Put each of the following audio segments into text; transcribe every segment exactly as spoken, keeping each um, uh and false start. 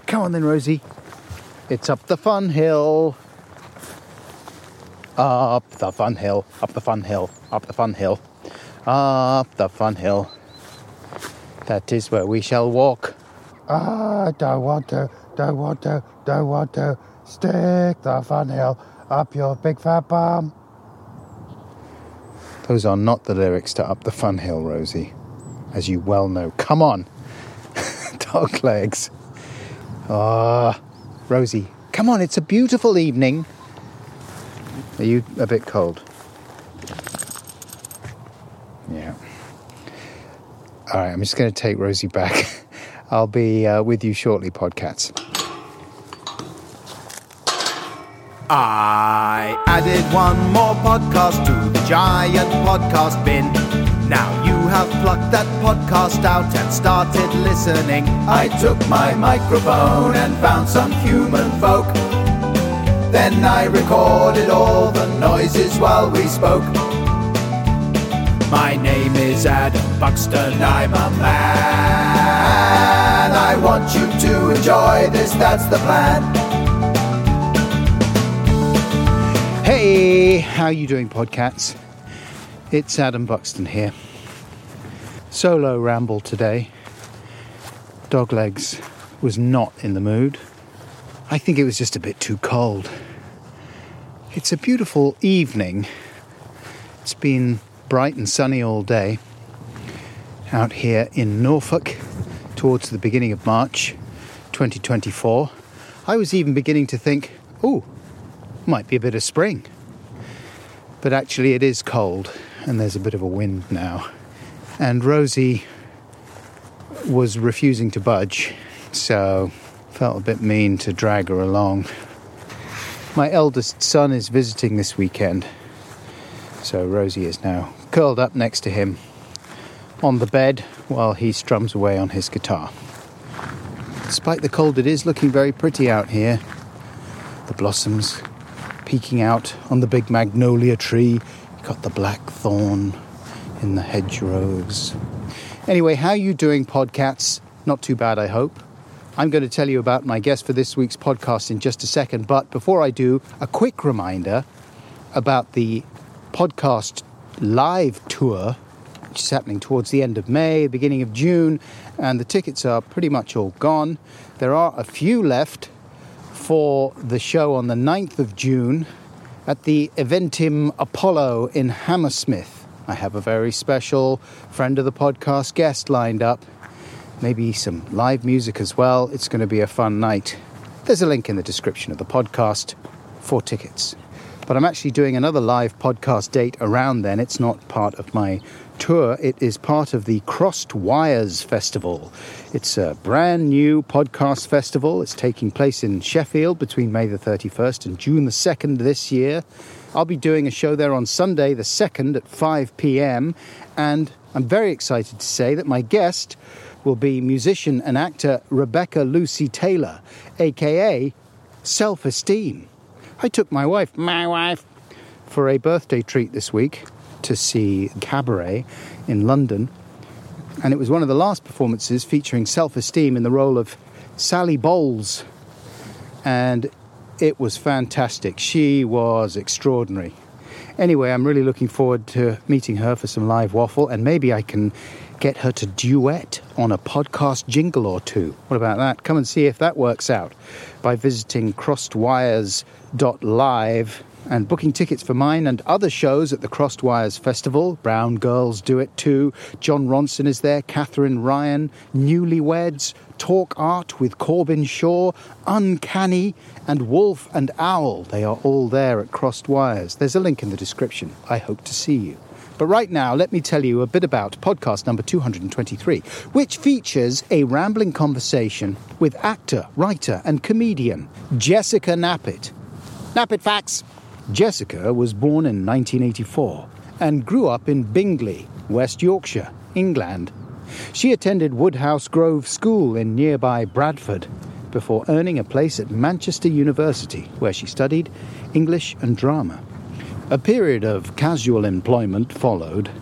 Come on then, Rosie. It's up the fun hill. Up the fun hill, up the fun hill, up the fun hill, up the fun hill. That is where we shall walk. Ah, don't want to, don't want to, don't want to. Stick the fun hill up your big fat bum. Those are not the lyrics to Up the Fun Hill, Rosie, as you well know. Come on, dog legs. Ah, Rosie, come on, it's a beautiful evening. Are you a bit cold? Yeah. All right, I'm just going to take Rosie back. I'll be uh, with you shortly, Podcats. I added one more podcast to the giant podcast bin. Now you have plucked that podcast out and started listening. I took my microphone and found some human folk. Then I recorded all the noises while we spoke. My name is Adam Buxton, I'm a man. I want you to enjoy this, that's the plan. Hey, how you doing, Podcats? It's Adam Buxton here. Solo ramble today. Doglegs was not in the mood. I think it was just a bit too cold. It's a beautiful evening. It's been bright and sunny all day out here in Norfolk towards the beginning of March twenty twenty-four. I was even beginning to think, oh, might be a bit of spring. But actually it is cold and there's a bit of a wind now. And Rosie was refusing to budge, so felt a bit mean to drag her along. My eldest son is visiting this weekend, so Rosie is now curled up next to him on the bed while he strums away on his guitar. Despite the cold, it is looking very pretty out here. The blossoms peeking out on the big magnolia tree. You've got the blackthorn in the hedgerows. Anyway, how you doing, Podcats? Not too bad, I hope. I'm going to tell you about my guest for this week's podcast in just a second, but before I do, a quick reminder about the podcast live tour, which is happening towards the end of May, beginning of June, and the tickets are pretty much all gone. There are a few left for the show on the ninth of June at the Eventim Apollo in Hammersmith. I have a very special friend of the podcast guest lined up. Maybe some live music as well. It's going to be a fun night. There's a link in the description of the podcast for tickets. But I'm actually doing another live podcast date around then. It's not part of my tour. It is part of the Crossed Wires Festival. It's a brand new podcast festival. It's taking place in Sheffield between May the thirty-first and June the second this year. I'll be doing a show there on Sunday the second at five p.m. And I'm very excited to say that my guest will be musician and actor Rebecca Lucy Taylor, a k a. Self-Esteem. I took my wife, my wife, for a birthday treat this week to see Cabaret in London. And it was one of the last performances featuring Self-Esteem in the role of Sally Bowles. And it was fantastic. She was extraordinary. Anyway, I'm really looking forward to meeting her for some live waffle, and maybe I can get her to duet on a podcast jingle or two. What about that? Come and see if that works out by visiting crossed wires dot live and booking tickets for mine and other shows at the Crossed Wires Festival. Brown Girls do it too. John Ronson is there, Catherine Ryan, Newlyweds, Talk Art with Corbin Shaw, Uncanny, and Wolf and Owl. They are all there at Crossed Wires. There's a link in the description. I hope to see you. But right now, let me tell you a bit about podcast number two hundred twenty-three, which features a rambling conversation with actor, writer, and comedian Jessica Knappett. Knappett Facts! Jessica was born in nineteen eighty-four and grew up in Bingley, West Yorkshire, England. She attended Woodhouse Grove School in nearby Bradford before earning a place at Manchester University, where she studied English and drama. A period of casual employment followed.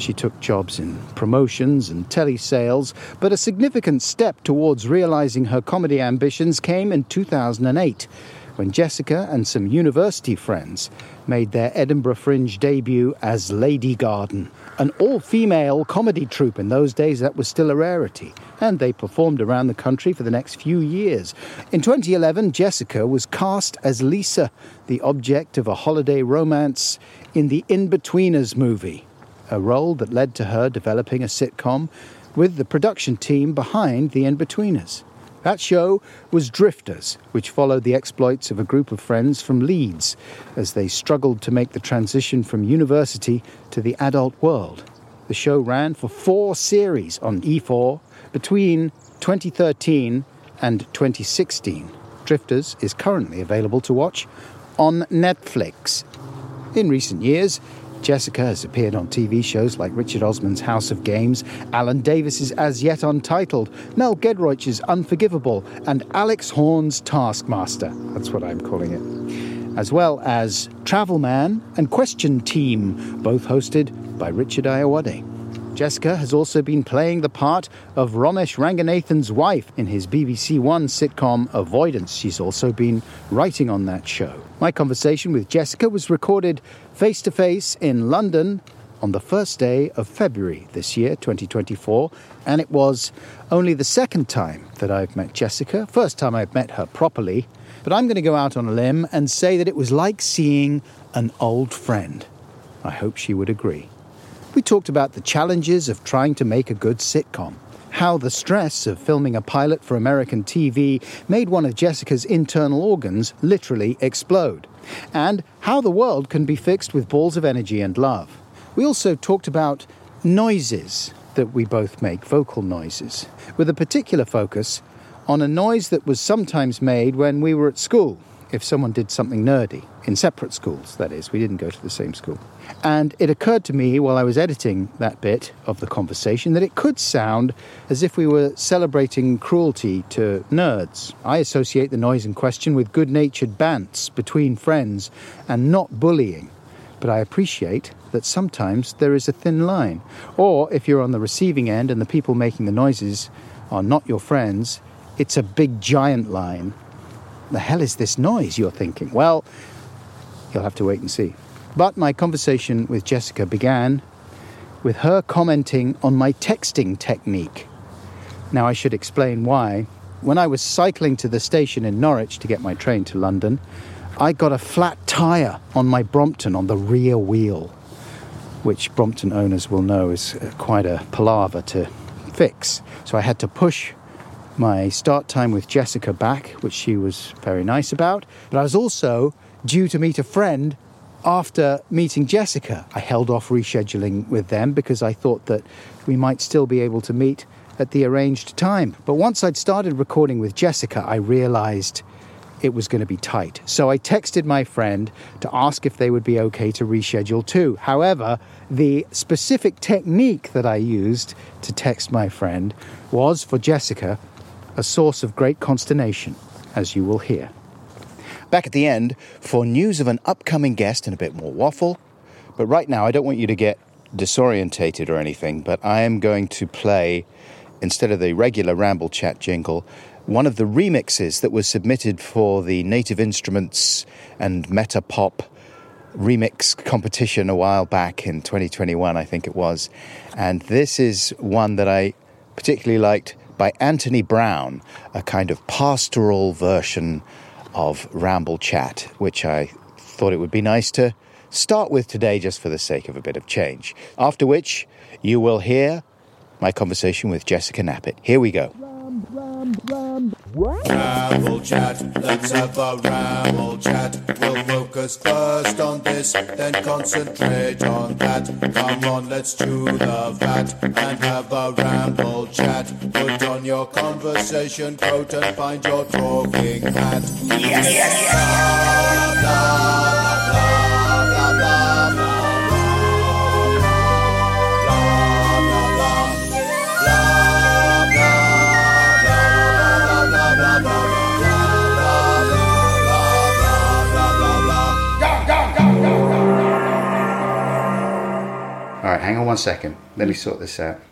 She took jobs in promotions and telesales, but a significant step towards realising her comedy ambitions came in two thousand eight, when Jessica and some university friends made their Edinburgh Fringe debut as Lady Garden, an all-female comedy troupe. In those days, that was still a rarity, and they performed around the country for the next few years. In twenty eleven, Jessica was cast as Lisa, the object of a holiday romance in the In-Betweeners movie, a role that led to her developing a sitcom with the production team behind the In-Betweeners. That show was Drifters, which followed the exploits of a group of friends from Leeds as they struggled to make the transition from university to the adult world. The show ran for four series on E four between twenty thirteen and twenty sixteen. Drifters is currently available to watch on Netflix. In recent years, Jessica has appeared on T V shows like Richard Osman's House of Games, Alan Davis's As Yet Untitled, Mel Gedroich's Unforgivable, and Alex Horne's Taskmaster. That's what I'm calling it. As well as Travel Man and Question Team, both hosted by Richard Ayoade. Jessica has also been playing the part of Ramesh Ranganathan's wife in his B B C One sitcom Avoidance. She's also been writing on that show. My conversation with Jessica was recorded face-to-face in London on the first day of February this year, twenty twenty-four, and it was only the second time that I've met Jessica, first time I've met her properly, but I'm going to go out on a limb and say that it was like seeing an old friend. I hope she would agree. We talked about the challenges of trying to make a good sitcom, how the stress of filming a pilot for American T V made one of Jessica's internal organs literally explode, and how the world can be fixed with balls of energy and love. We also talked about noises that we both make, vocal noises, with a particular focus on a noise that was sometimes made when we were at school, if someone did something nerdy, in separate schools, that is. We didn't go to the same school. And it occurred to me while I was editing that bit of the conversation that it could sound as if we were celebrating cruelty to nerds. I associate the noise in question with good-natured bants between friends and not bullying. But I appreciate that sometimes there is a thin line. Or if you're on the receiving end and the people making the noises are not your friends, it's a big giant line. The hell is this noise, you're thinking? Well, you'll have to wait and see. But my conversation with Jessica began with her commenting on my texting technique. Now, I should explain why. When I was cycling to the station in Norwich to get my train to London, I got a flat tyre on my Brompton on the rear wheel, which Brompton owners will know is quite a palaver to fix. So I had to push my start time with Jessica back, which she was very nice about. But I was also due to meet a friend after meeting Jessica. I held off rescheduling with them because I thought that we might still be able to meet at the arranged time. But once I'd started recording with Jessica, I realised it was going to be tight. So I texted my friend to ask if they would be okay to reschedule too. However, the specific technique that I used to text my friend was, for Jessica, a source of great consternation, as you will hear. Back at the end for news of an upcoming guest and a bit more waffle. But right now, I don't want you to get disorientated or anything, but I am going to play, instead of the regular Ramble Chat jingle, one of the remixes that was submitted for the Native Instruments and Meta Pop remix competition a while back in twenty twenty-one, I think it was. And this is one that I particularly liked by Anthony Brown, a kind of pastoral version of Ramble Chat, which I thought it would be nice to start with today just for the sake of a bit of change. After which, you will hear my conversation with Jessica Knappett. Here we go. Ramble Chat, let's have a ramble chat. We'll focus first on this, then concentrate on that. Come on, let's chew the fat and have a ramble chat. Put on your conversation coat and find your talking hat. Yes, yes, yes. Blah, blah, blah, blah, blah, blah. hang on one second. Let me sort this out.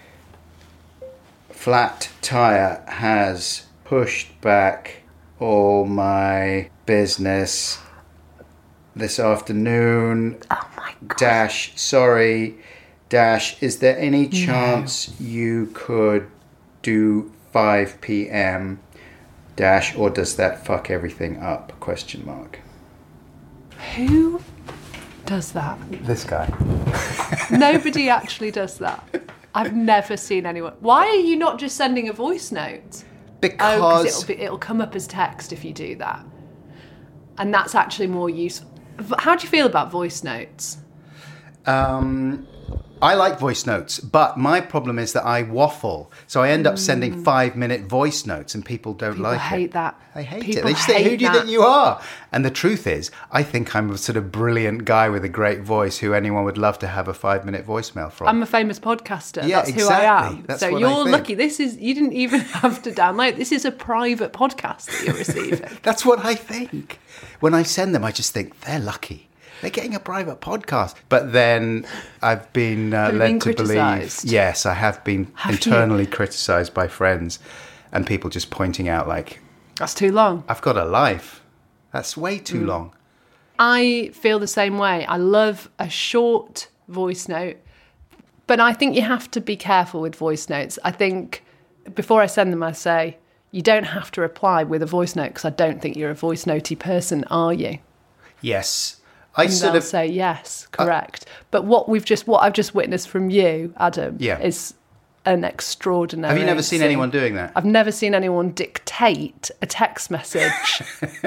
Flat tire has pushed back all my business this afternoon. Oh my God. Dash, sorry. Dash, is there any chance no. you could do five p.m. Dash, or does that fuck everything up? Question mark. Who does that? This guy. Nobody actually does that. I've never seen anyone. Why are you not just sending a voice note? Because oh, it'll, be, it'll come up as text if you do that. And that's actually more useful. How do you feel about voice notes? Um... I like voice notes, but my problem is that I waffle. So I end up sending five-minute voice notes and people don't people like hate it. that. They hate people it. They just hate think, who do you that. think you are? And the truth is, I think I'm a sort of brilliant guy with a great voice who anyone would love to have a five-minute voicemail from. I'm a famous podcaster. Yeah, That's exactly. who I am. That's so what you're I think. lucky. This is you didn't even have to download. This is a private podcast that you're receiving. That's what I think. When I send them, I just think they're lucky. They're getting a private podcast. But then I've been uh, led been to criticised? believe... Yes, I have been have internally criticised by friends and people just pointing out, like... That's too long. I've got a life. That's way too mm. long. I feel the same way. I love a short voice note. But I think you have to be careful with voice notes. I think before I send them, I say, you don't have to reply with a voice note because I don't think you're a voice notey person, are you? Yes. I and sort they'll of say yes, correct. Uh, but what we've just, what I've just witnessed from you, Adam, yeah. is an extraordinary. Have you never seen scene. anyone doing that? I've never seen anyone dictate a text message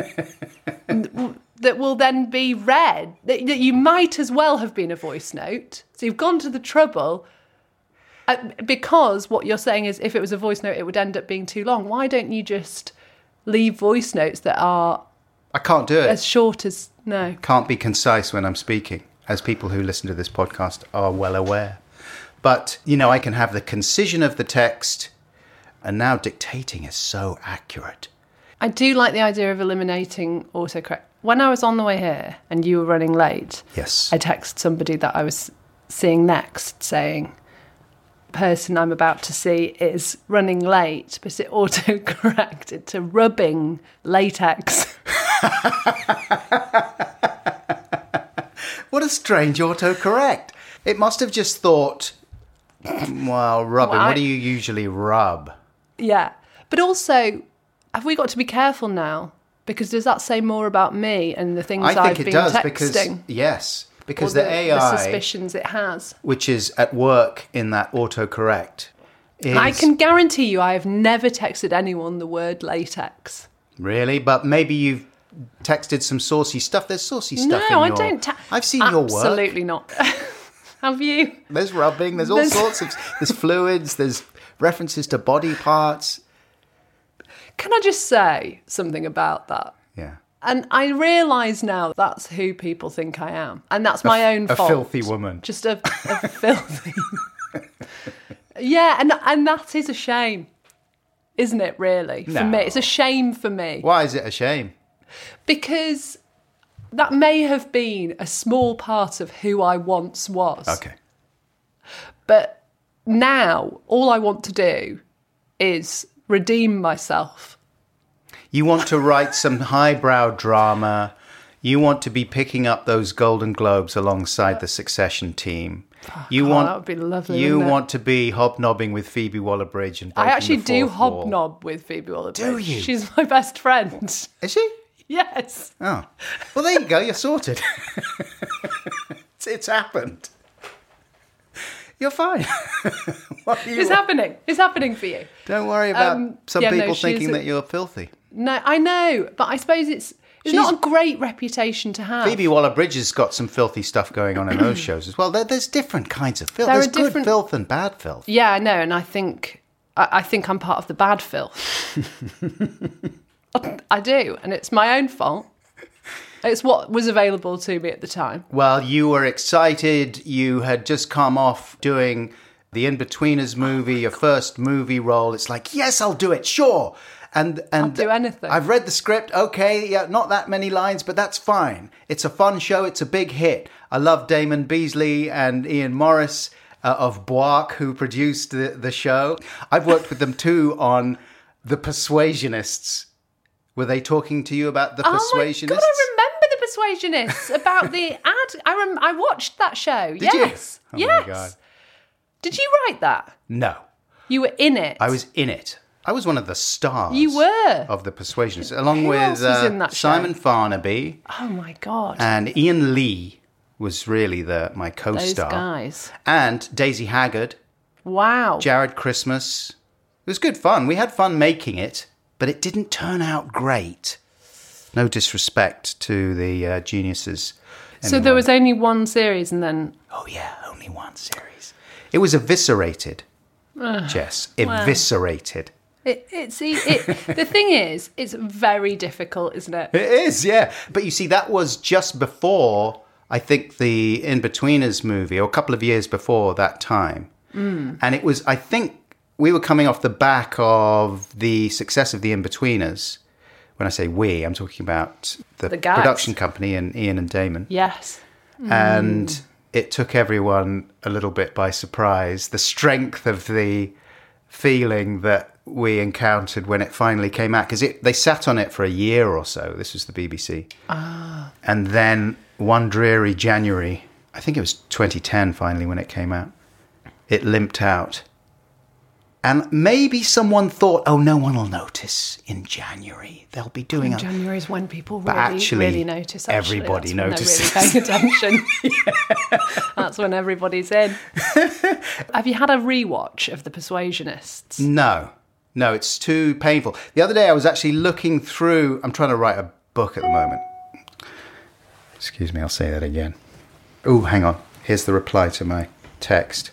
that will then be read. That, that you might as well have been a voice note. So you've gone to the trouble. Uh, because what you're saying is, if it was a voice note, it would end up being too long. Why don't you just leave voice notes that are? I can't do it. As short as, no. Can't be concise when I'm speaking, as people who listen to this podcast are well aware. But, you know, I can have the concision of the text, and now dictating is so accurate. I do like the idea of eliminating autocorrect. When I was on the way here and you were running late, yes, I texted somebody that I was seeing next saying, person I'm about to see is running late, but it auto-corrected to rubbing latex. What a strange autocorrect. It must have just thought, well, rubbing, well, I, what do you usually rub? Yeah. But also, have we got to be careful now? Because does that say more about me and the things I think I've it been does texting? because, yes, because the, the A I, the suspicions it has, which is at work in that autocorrect, is... I can guarantee you I have never texted anyone the word latex. Really? But maybe you've texted some saucy stuff. There's saucy stuff no, in I your... don't. Ta- I've seen your work. Absolutely not. Have you? There's rubbing. There's all There's... sorts of... There's fluids. There's references to body parts. Can I just say something about that? Yeah. And I realise now that's who people think I am. And that's my a, own a fault. A filthy woman. Just a, a filthy... Yeah, and and that is a shame, isn't it, really? For no. me. It's a shame for me. Why is it a shame? Because that may have been a small part of who I once was. Okay. But now, all I want to do is redeem myself. You want to write some highbrow drama. You want to be picking up those Golden Globes alongside the Succession team. Oh, you God, want that would be lovely. You wouldn't it? want to be hobnobbing with Phoebe Waller-Bridge and I breaking actually the do fourth wall. hobnob with Phoebe Waller-Bridge. Do you? She's my best friend. Is she? Yes. Oh, well, there you go. You're sorted. it's, it's happened. You're fine. What you It's want? happening. It's happening for you. Don't worry about Um, some yeah, no, people she's thinking a- that you're filthy. No, I know, but I suppose it's it's She's- not a great reputation to have. Phoebe Waller-Bridge has got some filthy stuff going on in those shows as well. There, there's different kinds of filth. There There's are good different- filth and bad filth. Yeah, I know, and I think I, I think I'm part of the bad filth. I do, and it's my own fault. It's what was available to me at the time. Well, you were excited. You had just come off doing The In-Betweeners movie, your first movie role, it's like, yes, I'll do it, sure. And and I'll do anything. I've read the script, okay, yeah, not that many lines, but that's fine. It's a fun show, it's a big hit. I love Damon Beasley and Ian Morris uh, of Boark, who produced the, the show. I've worked with them too on The Persuasionists. Were they talking to you about The Persuasionists? Oh my God, I remember The Persuasionists, about the ad. I rem- I watched that show, Did yes. you? Oh yes. my God. Did you write that? No. You were in it? I was in it. I was one of the stars. You were? Of The Persuasionists, along Who with else was uh, in that show? Simon Farnaby. Oh my God. And Ian Lee was really the my co-star. Those guys. And Daisy Haggard, Wow. Jared Christmas. It was good fun. We had fun making it, but it didn't turn out great. No disrespect to the uh, geniuses. So Anyone. there was only one series and then... Oh yeah, only one series. It was eviscerated, Jess. Eviscerated. It, it's it, the thing is, it's very difficult, isn't it? It is, yeah. But you see, that was just before, I think, the In-Betweeners movie, or a couple of years before that time. Mm. And it was, I think, we were coming off the back of the success of the In-Betweeners. When I say we, I'm talking about the, The guys. production company and Ian and Damon. Yes. And it took everyone a little bit by surprise. The strength of the feeling that we encountered when it finally came out, because they sat on it for a year or so. This was the B B C. Ah. And then one dreary January, I think it was twenty ten finally when it came out, it limped out. And maybe someone thought, oh, no one will notice in January. They'll be doing In it. January is when people But really, actually, really notice. Actually. everybody That's notices. when they're really paying attention. That's when everybody's in. Have you had a rewatch of The Persuasionists? No, no, it's too painful. The other day I was actually looking through, I'm trying to write a book at the moment. Excuse me, I'll say that again. Oh, hang on. Here's the reply to my text.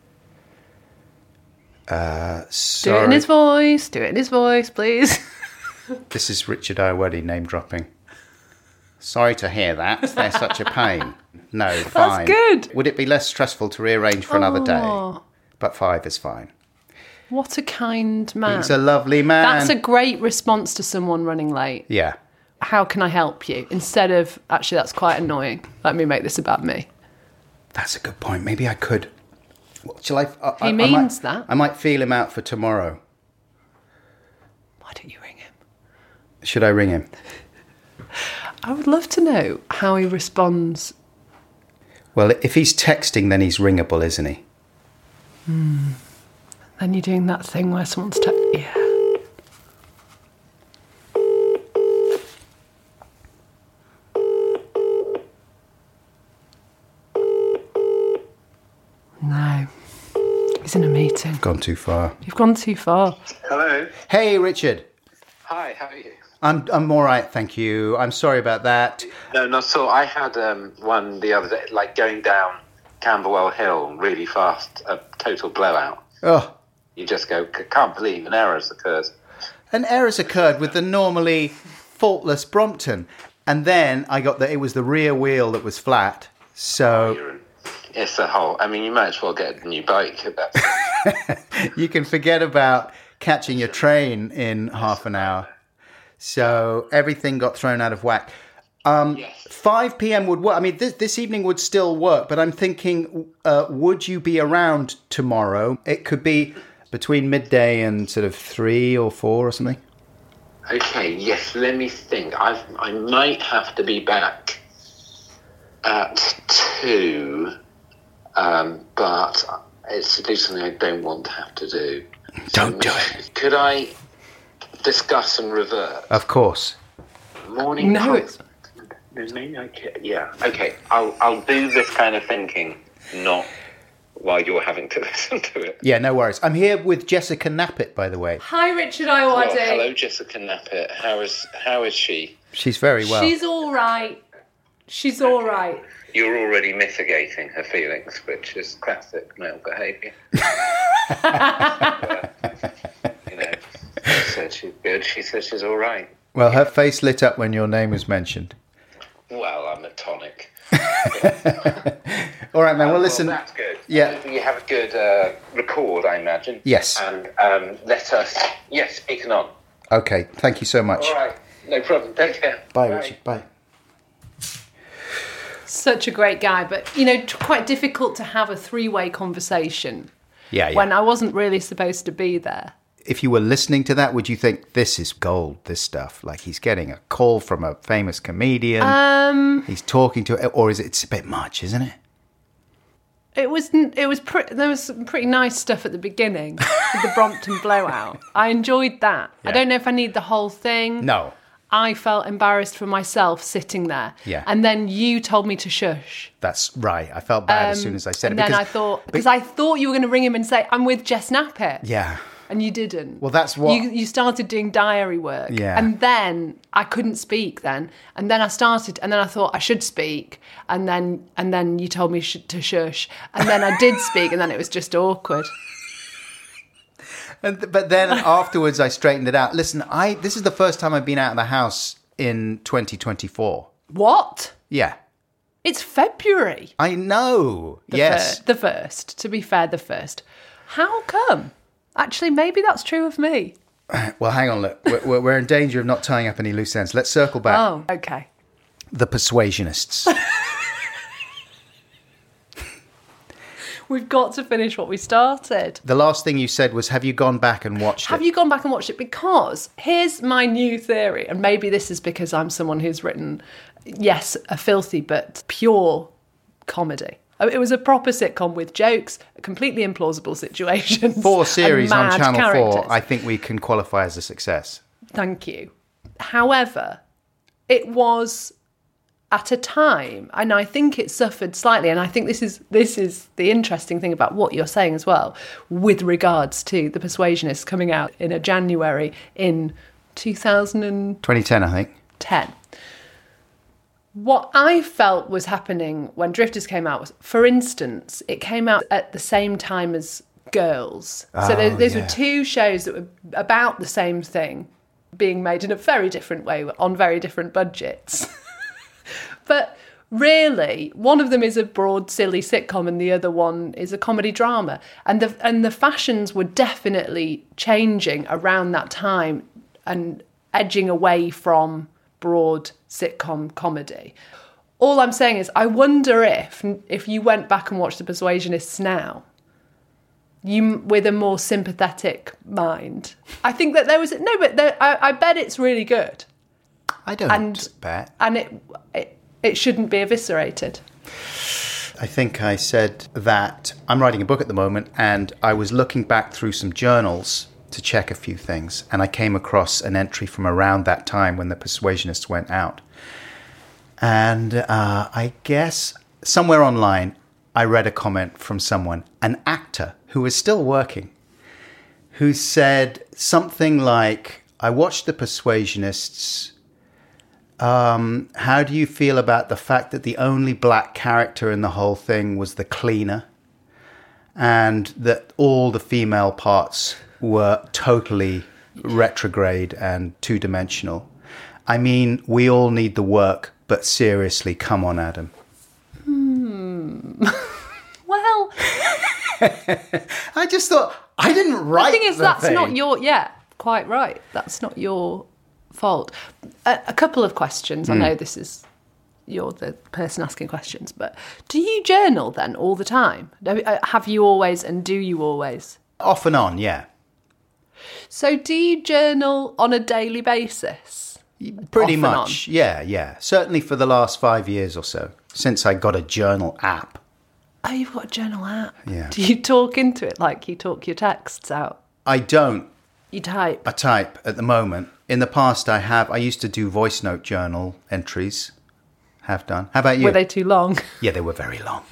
Uh, sorry. Do it in his voice. Do it in his voice, please. This is Richard Ayoade name dropping. Sorry to hear that. They're such a pain. No, fine. good. Would it be less stressful to rearrange for another day? Oh. But five is fine. What a kind man. He's a lovely man. That's a great response to someone running late. Yeah. How can I help you? Instead of, actually, that's quite annoying. Let me make this about me. That's a good point. Maybe I could. What, shall I? I He I, means I might, that. I might feel him out for tomorrow. Why don't you ring him? Should I ring him? I would love to know how he responds. Well, if he's texting, then he's ringable, isn't he? Hmm. Then you're doing that thing where someone's te- yeah. No. He's in a meeting. Gone too far. You've gone too far. Hello. Hey, Richard. Hi, how are you? I'm I'm all right, thank you. I'm sorry about that. No, not so. I had um, one the other day, like going down Camberwell Hill really fast, a total blowout. Oh, You just go, "C- can't believe an error has occurred. an error's occurred with the normally faultless Brompton, and then I got that it was the rear wheel that was flat. So You're in- It's a whole. I mean, you might as well get a new bike at that. you can forget about catching your train in half an hour. So everything got thrown out of whack. Um, Yes. five p.m. would work. I mean, this, this evening would still work, but I'm thinking, uh, would you be around tomorrow? It could be between midday and sort of three or four or something. Okay, yes, let me think. I've, I might have to be back at two, um, but it's to do something I don't want to have to do. Don't do it. Could I discuss and revert? Of course. Morning. No, call- it's- Maybe I can- yeah. Okay. I'll I'll do this kind of thinking, not while you're having to listen to it. Yeah, no worries. I'm here with Jessica Knappett, by the way. Hi, Richard Well, Ayoade. hello, Jessica Knappett. How is how is she? She's very well. She's all right. She's all right. You're already mitigating her feelings, which is classic male behaviour. You know, she said she's good. She said she's all right. Well, her face lit up when your name was mentioned. Well, I'm a tonic. All right, man. Well, Well, listen. that's good. Yeah. You have a good uh, record, I imagine. Yes. And um, let us, yes, speak on. Okay. Thank you so much. All right. No problem. Take care. Bye, Richard. Bye. Such a great guy, but, you know, t- quite difficult to have a three-way conversation Yeah, yeah. when I wasn't really supposed to be there. If you were listening to that, would you think this is gold, this stuff? Like he's getting a call from a famous comedian. Um, he's talking to, or is it, it's a bit much, isn't it? it was it was pre- there was some pretty nice stuff at the beginning with the Brompton blowout. I enjoyed that. Yeah. I don't know if I need the whole thing. No. I felt embarrassed for myself sitting there. Yeah. And then you told me to shush. That's right. I felt bad as soon as I said and it. then because, I thought, because I thought you were going to ring him and say, I'm with Jess Knappett. Yeah. And you didn't. Well, that's what- You, you started doing diary work. Yeah. And then I couldn't speak then. And then I started, and then I thought I should speak. And then and then you told me sh- to shush. And then I did speak, and then it was just awkward. And, but then afterwards, I straightened it out. Listen, I this is the first time I've been out of the house in twenty twenty-four. What? Yeah. It's February. I know. The yes. fir- the first. To be fair, the first. How come? Actually, maybe that's true of me. Well, hang on. Look, we're, we're in danger of not tying up any loose ends. Let's circle back. Oh, okay. The Persuasionists. We've got to finish what we started. The last thing you said was, have you gone back and watched Have it? you gone back and watched it? Because here's my new theory, and maybe this is because I'm someone who's written, yes, a filthy but pure comedy. It was a proper sitcom with jokes, completely implausible situations. Four series and on mad Channel characters. four, I think we can qualify as a success. Thank you. However, it was at a time, and I think it suffered slightly, and I think this is this is the interesting thing about what you're saying as well, with regards to The Persuasionists coming out in a January in two thousand twenty ten, I think. ten. What I felt was happening when Drifters came out was, for instance, it came out at the same time as Girls. so Oh, there, those yeah. were two shows that were about the same thing, being made in a very different way on very different budgets. But really, one of them is a broad, silly sitcom and the other one is a comedy drama. And the and the fashions were definitely changing around that time and edging away from broad sitcom comedy. All I'm saying is, I wonder if if you went back and watched The Persuasionists now, you with a more sympathetic mind. I think that there was no, but there, I, I bet it's really good, I don't and bet. and it, it it shouldn't be eviscerated. I think I said that I'm writing a book at the moment, and I was looking back through some journals to check a few things, and I came across an entry from around that time when The Persuasionists went out. And uh, I guess somewhere online, I read a comment from someone, an actor who is still working, who said something like, I watched The Persuasionists. Um, how do you feel about the fact that the only black character in the whole thing was the cleaner, and that all the female parts were totally retrograde and two-dimensional? I mean, we all need the work, but seriously, come on, Adam. Hmm. Well, I just thought, I didn't write the thing is, the that's thing. not your... Yeah, quite right. That's not your fault. A, a couple of questions. I know this is... You're the person asking questions, but do you journal then all the time? Have you always, and do you always? Off and on, yeah. So do you journal on a daily basis? Pretty Off and much, yeah, yeah. Certainly for the last five years or so, since I got a journal app. Oh, you've got a journal app. Yeah. Do you talk into it like you talk your texts out? I don't. You type? I type at the moment. In the past, I have. I used to do voice note journal entries. Have done. How about you? Were they too long? Yeah, they were very long.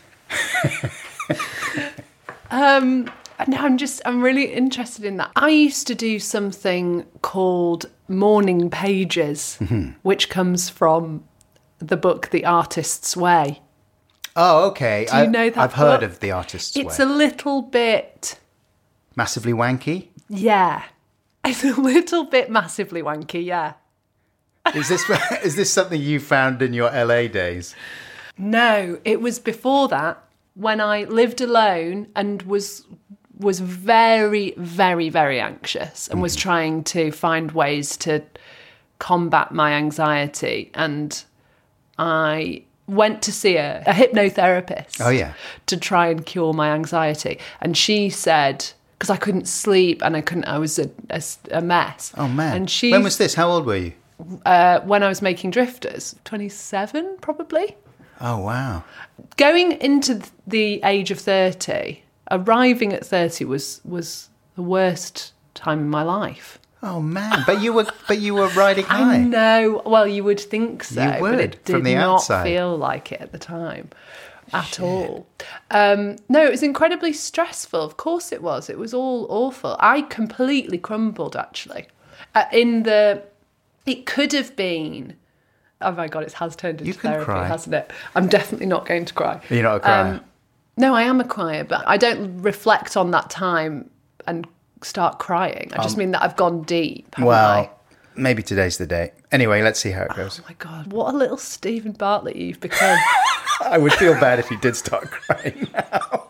um, no, I'm just, I'm really interested in that. I used to do something called Morning Pages, Mm-hmm. which comes from the book The Artist's Way. Oh, okay. Do you I, know that I've heard book? of The Artist's It's Way. a little bit... Massively wanky? Yeah. It's a little bit massively wanky, yeah. Is this is this something you found in your L A days? No, it was before that, when I lived alone and was was very, very, very anxious and was trying to find ways to combat my anxiety. And I went to see a, a hypnotherapist. Oh, yeah. To try and cure my anxiety. And she said, because I couldn't sleep and I couldn't, I was a, a, a mess. Oh, man. And she, when was this? How old were you? Uh, when I was making Drifters, twenty-seven probably. Oh, wow. Going into the age of thirty, arriving at thirty was was the worst time in my life. Oh, man. But you were but you were riding high. I know. Well, you would think so. You would, but it did from the not outside. feel like it at the time at all. Um, no, it was incredibly stressful. Of course it was. It was all awful. I completely crumbled, actually. Uh, in the... It could have been... Oh, my God, it has turned into You can therapy, cry. hasn't it? I'm definitely not going to cry. You're not a crier? Um, no, I am a crier, but I don't reflect on that time and start crying. I just mean that I've gone deep. haven't well, I? maybe today's the day. Anyway, let's see how it goes. Oh my God, what a little Stephen Bartlett you've become. I would feel bad if you did start crying now.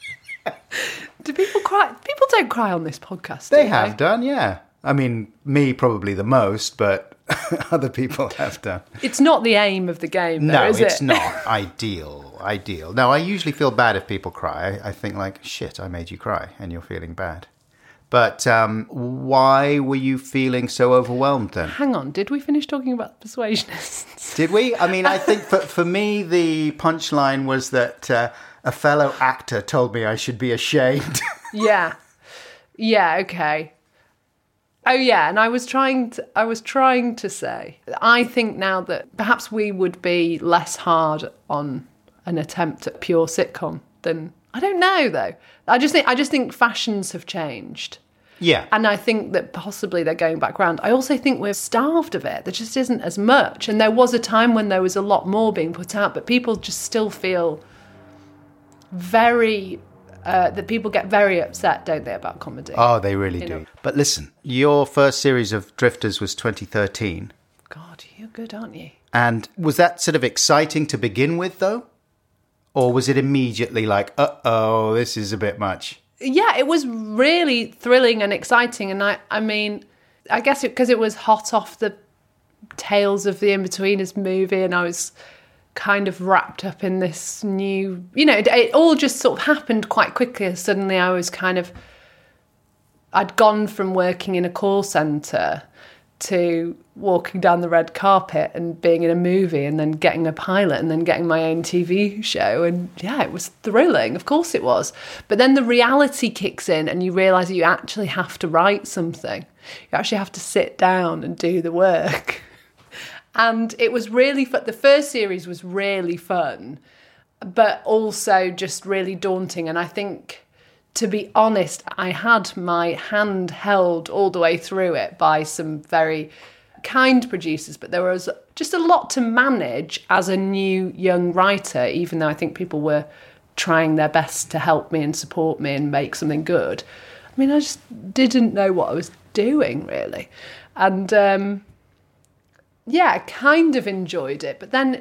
Do people cry? People don't cry on this podcast, They do have done, yeah. I mean, me probably the most, but other people have done. It's not the aim of the game, though, No, is it's it? not ideal. Ideal. No, I usually feel bad if people cry. I, I think like, shit, I made you cry, and you're feeling bad. But um, why were you feeling so overwhelmed then? Hang on, did we finish talking about persuasionists? Did we? I mean, I think for, for me, the punchline was that uh, a fellow actor told me I should be ashamed. Yeah. Yeah, okay. Oh yeah, and I was trying to I was trying to say, I think now that perhaps we would be less hard on an attempt at pure sitcom than I don't know though. I just think I just think fashions have changed. Yeah. And I think that possibly they're going back round. I also think we're starved of it. There just isn't as much. And there was a time when there was a lot more being put out, but people just still feel very Uh, that people get very upset, don't they, about comedy? Oh, they really You do. know. But listen, your first series of Drifters was twenty thirteen. God, you're good, aren't you? And was that sort of exciting to begin with, though? Or was it immediately like, uh-oh, this is a bit much? Yeah, it was really thrilling and exciting. And I, I mean, I guess because it, it was hot off the tails of the In-Betweeners movie and I was kind of wrapped up in this new, you know, it, it all just sort of happened quite quickly. Suddenly I was kind of, I'd gone from working in a call centre to walking down the red carpet and being in a movie and then getting a pilot and then getting my own T V show. And yeah, it was thrilling. Of course it was. But then the reality kicks in and you realise that you actually have to write something. You actually have to sit down and do the work. And it was really fun. The first series was really fun, but also just really daunting. And I think, to be honest, I had my hand held all the way through it by some very kind producers, but there was just a lot to manage as a new young writer, even though I think people were trying their best to help me and support me and make something good. I mean, I just didn't know what I was doing, really. And um, yeah, I kind of enjoyed it, but then,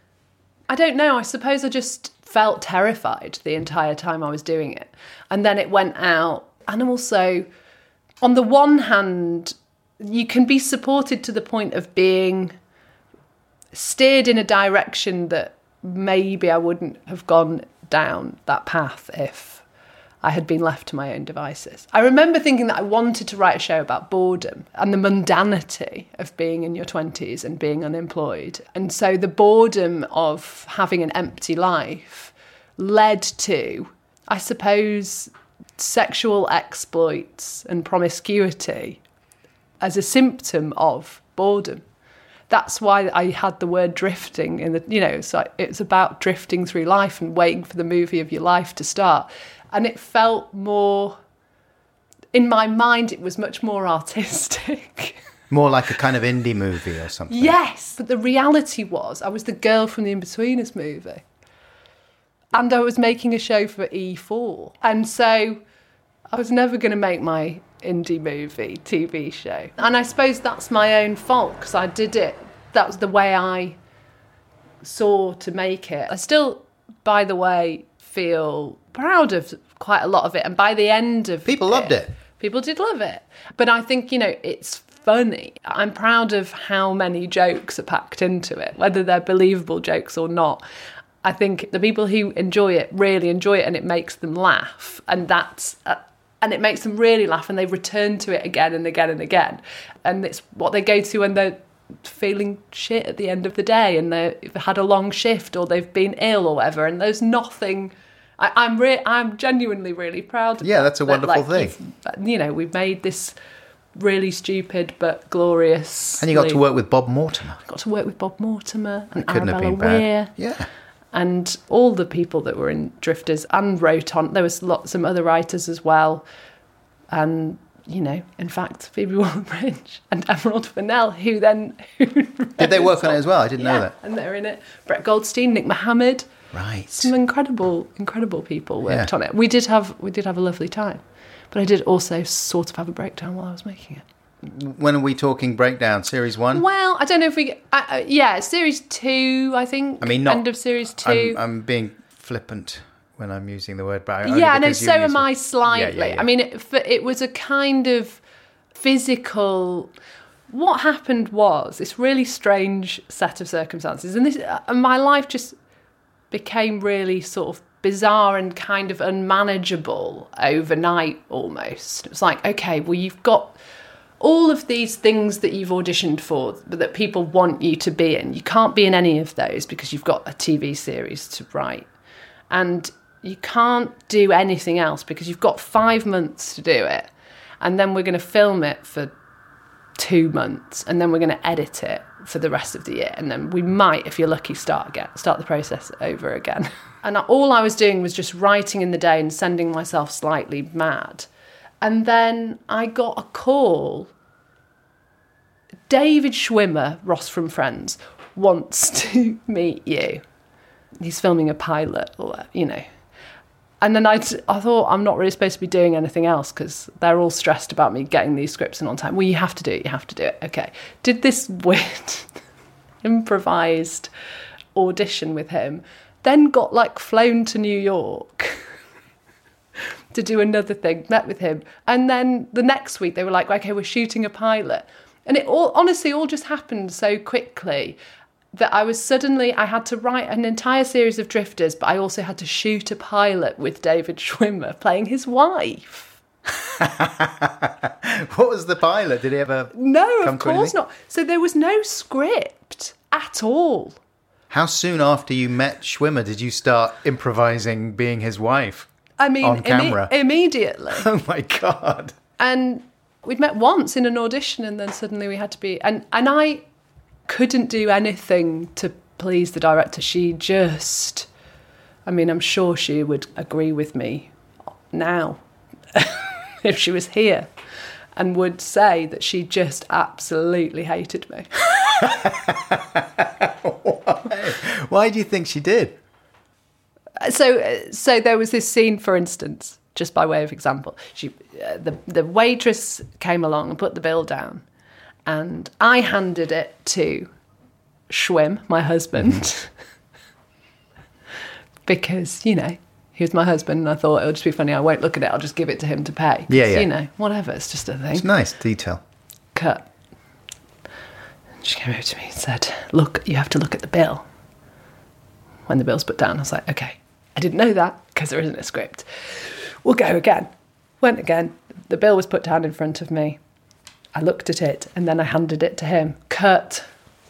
I don't know, I suppose I just felt terrified the entire time I was doing it. And then it went out. And also, on the one hand, you can be supported to the point of being steered in a direction that maybe I wouldn't have gone down that path if I had been left to my own devices. I remember thinking that I wanted to write a show about boredom and the mundanity of being in your twenties and being unemployed. And so the boredom of having an empty life led to, I suppose, sexual exploits and promiscuity as a symptom of boredom. That's why I had the word drifting in the, you know, so it's about drifting through life and waiting for the movie of your life to start. And it felt more, in my mind, it was much more artistic. More like a kind of indie movie or something. Yes, but the reality was I was the girl from the In-Betweeners movie. And I was making a show for E four. And so I was never going to make my indie movie T V show. And I suppose that's my own fault because I did it. That was the way I saw to make it. I still, by the way, feel proud of quite a lot of it. And by the end of People it, loved it. People did love it. But I think, you know, it's funny. I'm proud of how many jokes are packed into it, whether they're believable jokes or not. I think the people who enjoy it really enjoy it, and it makes them laugh. And that's... Uh, and it makes them really laugh, and they return to it again and again and again. And it's what they go to when they're feeling shit at the end of the day, and they've had a long shift, or they've been ill or whatever, and there's nothing... I, I'm re- I'm genuinely really proud of Yeah, that, that's a wonderful that, like, thing. You know, we've made this really stupid but glorious... And you got to work with Bob Mortimer. I got to work with Bob Mortimer and Couldn't Arabella have been bad. Weir. Yeah. And all the people that were in Drifters and wrote on. There was lots some other writers as well. And, you know, in fact, Phoebe Waller-Bridge and Emerald Fennell, who then... Who Did they work on it as well? I didn't yeah, know that. and they're in it. Brett Goldstein, Nick Mohammed. Right. Some incredible, incredible people worked Yeah. on it. We did have we did have a lovely time. But I did also sort of have a breakdown while I was making it. When are we talking breakdown? Series one? Well, I don't know if we... Uh, uh, yeah, series two, I think. I mean, not... End of series two. I'm, I'm being flippant when I'm using the word breakdown. Yeah, no, so am I slightly. Yeah, yeah, yeah. I mean, it, it was a kind of physical... What happened was this really strange set of circumstances. And this, and my life just became really sort of bizarre and kind of unmanageable overnight almost. It was like, okay, well, you've got... all of these things that you've auditioned for, but that people want you to be in, you can't be in any of those because you've got a T V series to write. And you can't do anything else because you've got five months to do it. And then we're going to film it for two months. And then we're going to edit it for the rest of the year. And then we might, if you're lucky, start again, start the process over again. And all I was doing was just writing in the day and sending myself slightly mad. And then I got a call. David Schwimmer, Ross from Friends, wants to meet you. He's filming a pilot, or you know. And then I, I thought, I'm not really supposed to be doing anything else because they're all stressed about me getting these scripts in on time. Well, you have to do it, you have to do it. Okay. Did this weird improvised audition with him, then got like flown to New York to do another thing, met with him. And then the next week they were like, okay, we're shooting a pilot. And it all, honestly, all just happened so quickly that I was suddenly, I had to write an entire series of Drifters, but I also had to shoot a pilot with David Schwimmer playing his wife. What was the pilot? Did he ever No, come of to course anything? not. So there was no script at all. How soon after you met Schwimmer did you start improvising being his wife? I mean, On camera? imme- immediately. Oh my God. And we'd met once in an audition, and then suddenly we had to be... And, and I couldn't do anything to please the director. She just... I mean, I'm sure she would agree with me now if she was here, and would say that she just absolutely hated me. Why? Why do you think she did? So, so there was this scene, for instance, just by way of example. She, uh, the the waitress came along and put the bill down, and I handed it to Schwim, my husband, because you know he was my husband, and I thought it would just be funny. I won't look at it. I'll just give it to him to pay. Yeah, yeah. You know, whatever. It's just a thing. It's nice detail. Cut. She came over to me and said, "Look, you have to look at the bill." When the bill's put down, I was like, okay. I didn't know that because there isn't a script. We'll go again. Went again. The bill was put down in front of me. I looked at it and then I handed it to him. Cut.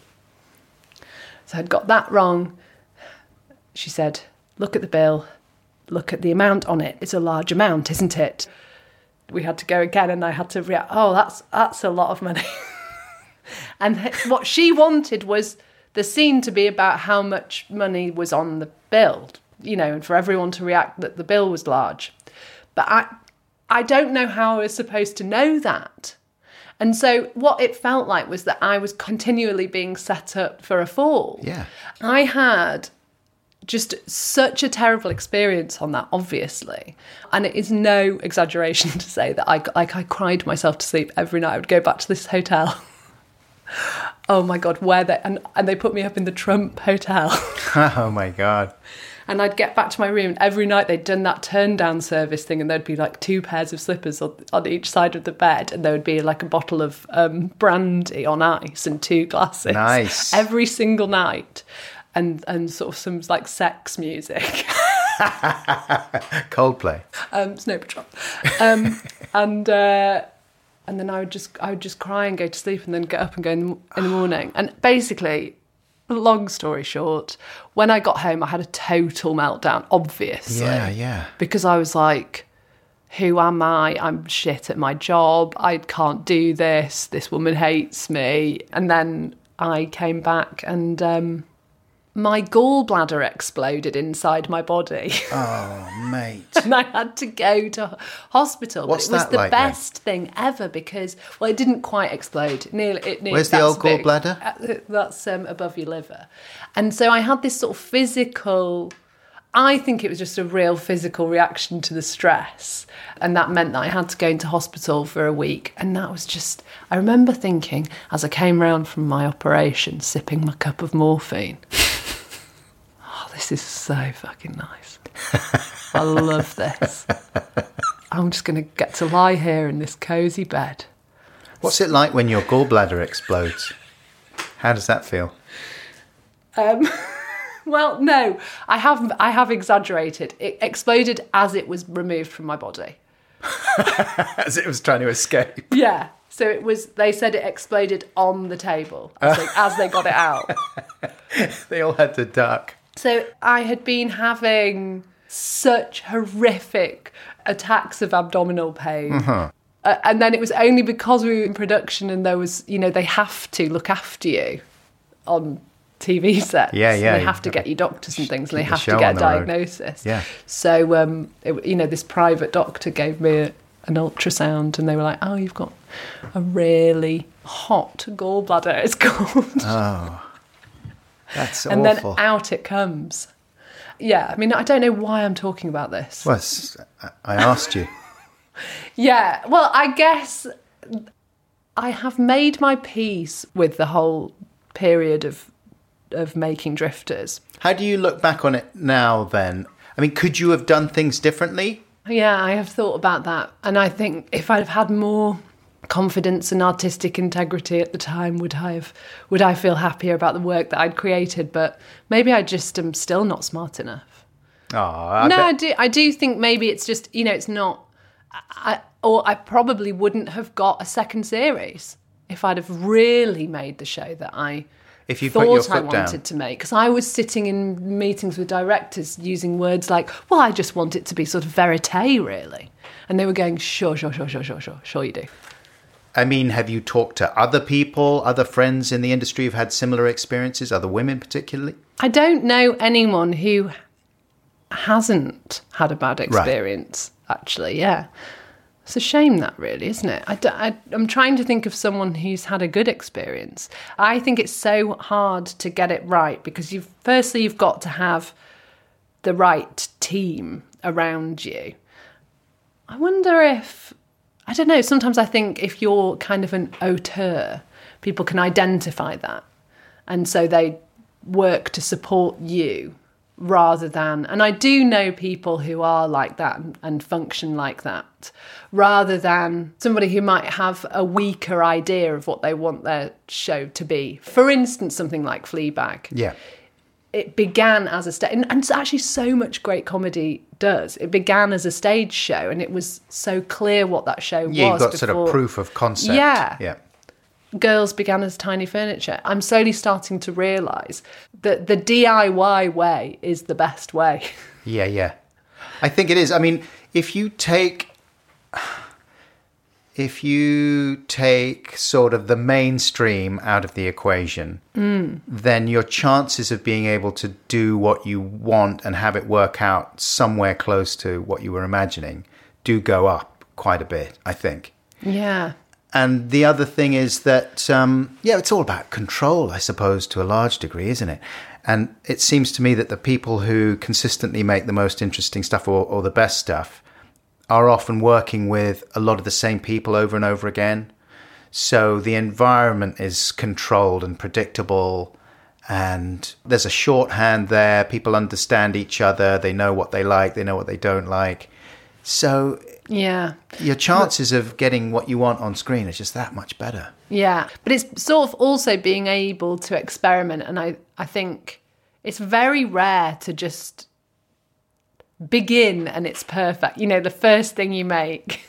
So I'd got that wrong. She said, look at the bill. Look at the amount on it. It's a large amount, isn't it? We had to go again, and I had to react, oh, that's that's a lot of money. And what she wanted was the scene to be about how much money was on the bill, you know, and for everyone to react that the bill was large. But I I don't know how I was supposed to know that. And so what it felt like was that I was continually being set up for a fall. Yeah. I had just such a terrible experience on that, obviously. And it is no exaggeration to say that I, like, I cried myself to sleep every night. I would go back to this hotel Oh my God, where they and, and they put me up in the Trump Hotel. Oh my God. And I'd get back to my room, and every night they'd done that turn down service thing, and there'd be like two pairs of slippers on, on each side of the bed, and there would be like a bottle of um, brandy on ice and two glasses. Nice. Every single night. And and sort of some like sex music. Coldplay. Um, Snow Patrol. Um, and uh, and then I would just I would just cry and go to sleep, and then get up and go in the, in the morning. And basically, long story short, when I got home, I had a total meltdown, obviously. Yeah, yeah. Because I was like, who am I? I'm shit at my job. I can't do this. This woman hates me. And then I came back and um, my gallbladder exploded inside my body. Oh, mate. And I had to go to hospital. What's but it was that the like, best thing ever because, well, it didn't quite explode. Nearly, it nearly, Where's the that's old big. gallbladder? Uh, That's um, above your liver. And so I had this sort of physical, I think it was just a real physical reaction to the stress. And that meant that I had to go into hospital for a week. And that was just, I remember thinking, as I came round from my operation, sipping my cup of morphine, oh, this is so fucking nice. I love this. I'm just going to get to lie here in this cosy bed. What's it like when your gallbladder explodes? How does that feel? Um, well, no, I have I have exaggerated. It exploded as it was removed from my body. As it was trying to escape. Yeah. So it was. They said it exploded on the table as they, as they got it out. They all had to duck. So I had been having such horrific attacks of abdominal pain. Uh-huh. Uh, and then it was only because we were in production and there was, you know, they have to look after you on T V sets. Yeah, yeah. They have to get you doctors and things, and they Keep the have to show get on a the road. diagnosis. Yeah. So, um, it, you know, this private doctor gave me a, an ultrasound, and they were like, "Oh, you've got a really hot gallbladder." It's called. Oh, that's and awful. then out it comes. Yeah, I mean, I don't know why I'm talking about this. Well, it's- I asked you. Yeah, well, I guess I have made my peace with the whole period of of making Drifters. How do you look back on it now then? I mean, could you have done things differently? Yeah, I have thought about that. And I think if I'd have had more confidence and artistic integrity at the time, would I have would I feel happier about the work that I'd created? But maybe I just am still not smart enough. Oh, I no, bet- I do I do think maybe it's just, you know, it's not I, or I probably wouldn't have got a second series if I'd have really made the show that I If you put your thought I foot wanted down. to make. Because I was sitting in meetings with directors using words like, well, I just want it to be sort of verite, really. And they were going, sure, sure, sure, sure, sure, sure, sure you do. I mean, have you talked to other people, other friends in the industry who've had similar experiences, other women particularly? I don't know anyone who hasn't had a bad experience, actually, yeah. It's a shame that, really, isn't it? I, d- I, I'm trying to think of someone who's had a good experience. I think it's so hard to get it right because you've firstly, you've got to have the right team around you. I wonder if, I don't know, sometimes I think if you're kind of an auteur, people can identify that. And so they work to support you rather than, and I do know people who are like that and, and function like that, rather than somebody who might have a weaker idea of what they want their show to be. For instance, something like Fleabag. Yeah. It began as a stage, and, and it's actually so much great comedy does. It began as a stage show, and it was so clear what that show Yeah, was. you've got sort of before- proof of concept. Yeah. Yeah. Girls began as tiny furniture. I'm slowly starting to realise that the D I Y way is the best way. Yeah, yeah. I think it is. I mean, if you take if you take sort of the mainstream out of the equation, Mm. then your chances of being able to do what you want and have it work out somewhere close to what you were imagining do go up quite a bit, I think. Yeah. And the other thing is that, um, yeah, it's all about control, I suppose, to a large degree, isn't it? And it seems to me that the people who consistently make the most interesting stuff or, or the best stuff are often working with a lot of the same people over and over again. So the environment is controlled and predictable, and there's a shorthand there. People understand each other. They know what they like. They know what they don't like. So yeah, your chances of getting what you want on screen is just that much better. Yeah, but it's sort of also being able to experiment. And I, I think it's very rare to just begin and it's perfect. You know, the first thing you make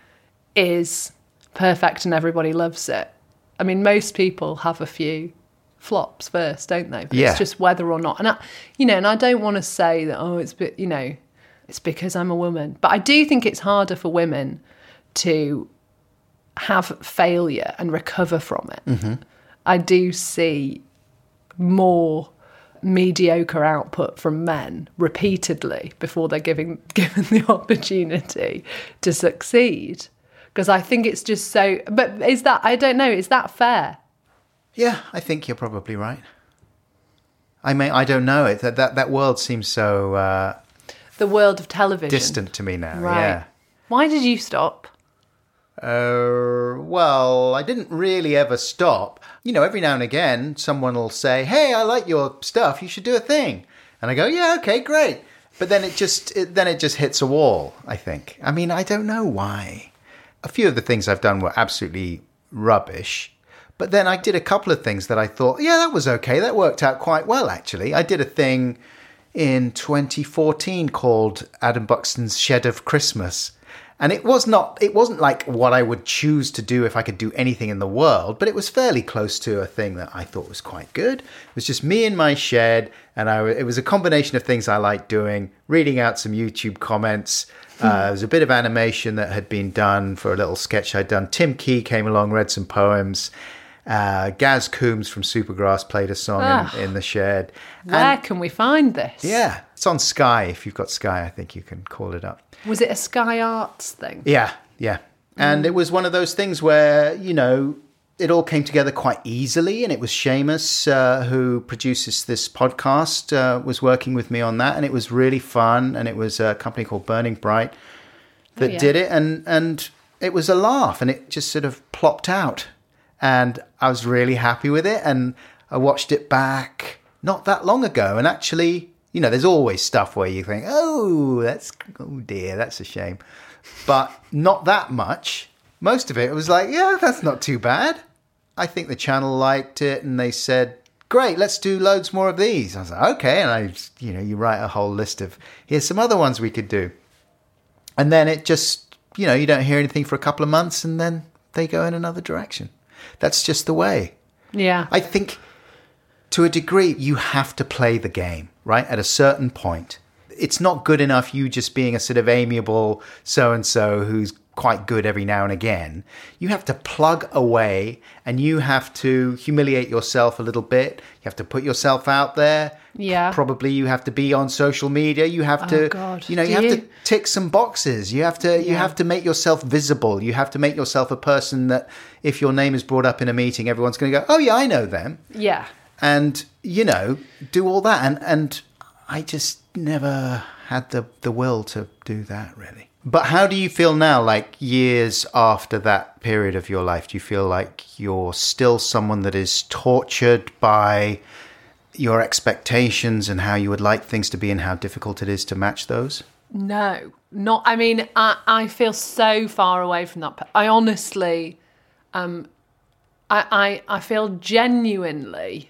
is perfect and everybody loves it. I mean, most people have a few flops first, don't they? But yeah. It's just whether or not. And, I, you know, and I don't want to say that, oh, it's, you know, it's because I'm a woman. But I do think it's harder for women to have failure and recover from it. Mm-hmm. I do see more mediocre output from men repeatedly before they're giving, given the opportunity to succeed. Because I think it's just so... But is that... I don't know, is that fair? Yeah, I think you're probably right. I mean, I don't know. It, that, that, that world seems so... Uh, the world of television. Distant to me now, right. Yeah. Why did you stop? Uh, well, I didn't really ever stop. You know, every now and again, someone will say, hey, I like your stuff, you should do a thing. And I go, yeah, okay, great. But then it just it, then it just hits a wall, I think. I mean, I don't know why. A few of the things I've done were absolutely rubbish. But then I did a couple of things that I thought, yeah, that was okay. That worked out quite well, actually. I did a thing in twenty fourteen called Adam Buxton's Shed of Christmas. And it was not, it wasn't like what I would choose to do if I could do anything in the world, but it was fairly close to a thing that I thought was quite good. It was just me in my shed, and I, it was a combination of things I liked doing, reading out some YouTube comments. Uh, there was a bit of animation that had been done for a little sketch I'd done. Tim Key came along, read some poems. Uh, Gaz Coombs from Supergrass played a song Ah, in, in the shed. Where And, can we find this? yeah, it's on Sky. If you've got Sky, I think you can call it up. Was it a Sky Arts thing? Yeah, yeah. And it was one of those things where, you know, it all came together quite easily. And it was Seamus, uh, who produces this podcast, uh, was working with me on that. And it was really fun. And it was a company called Burning Bright that Oh, yeah. did it. And, and it was a laugh. And it just sort of plopped out. And I was really happy with it. And I watched it back not that long ago. And actually... You know, there's always stuff where you think, oh, that's, oh dear, that's a shame. But not that much. Most of it, it was like, yeah, that's not too bad. I think the channel liked it and they said, great, let's do loads more of these. I was like, okay. And I, you know, you write a whole list of, here's some other ones we could do. And then it just, you know, you don't hear anything for a couple of months and then they go in another direction. That's just the way. Yeah. I think... To a degree, you have to play the game, right? At a certain point. It's not good enough you just being a sort of amiable so-and-so who's quite good every now and again. You have to plug away and you have to humiliate yourself a little bit. You have to put yourself out there. Yeah. Probably you have to be on social media. You have Oh, to, God. you know, Do you have you? to tick some boxes. You have to, you Yeah. have to make yourself visible. You have to make yourself a person that if your name is brought up in a meeting, everyone's going to go, oh yeah, I know them. Yeah. And, you know, do all that. And and I just never had the, the will to do that, really. But how do you feel now, like years after that period of your life? Do you feel like you're still someone that is tortured by your expectations and how you would like things to be and how difficult it is to match those? No, not. I mean, I, I feel so far away from that. I honestly, um, I, I, I feel genuinely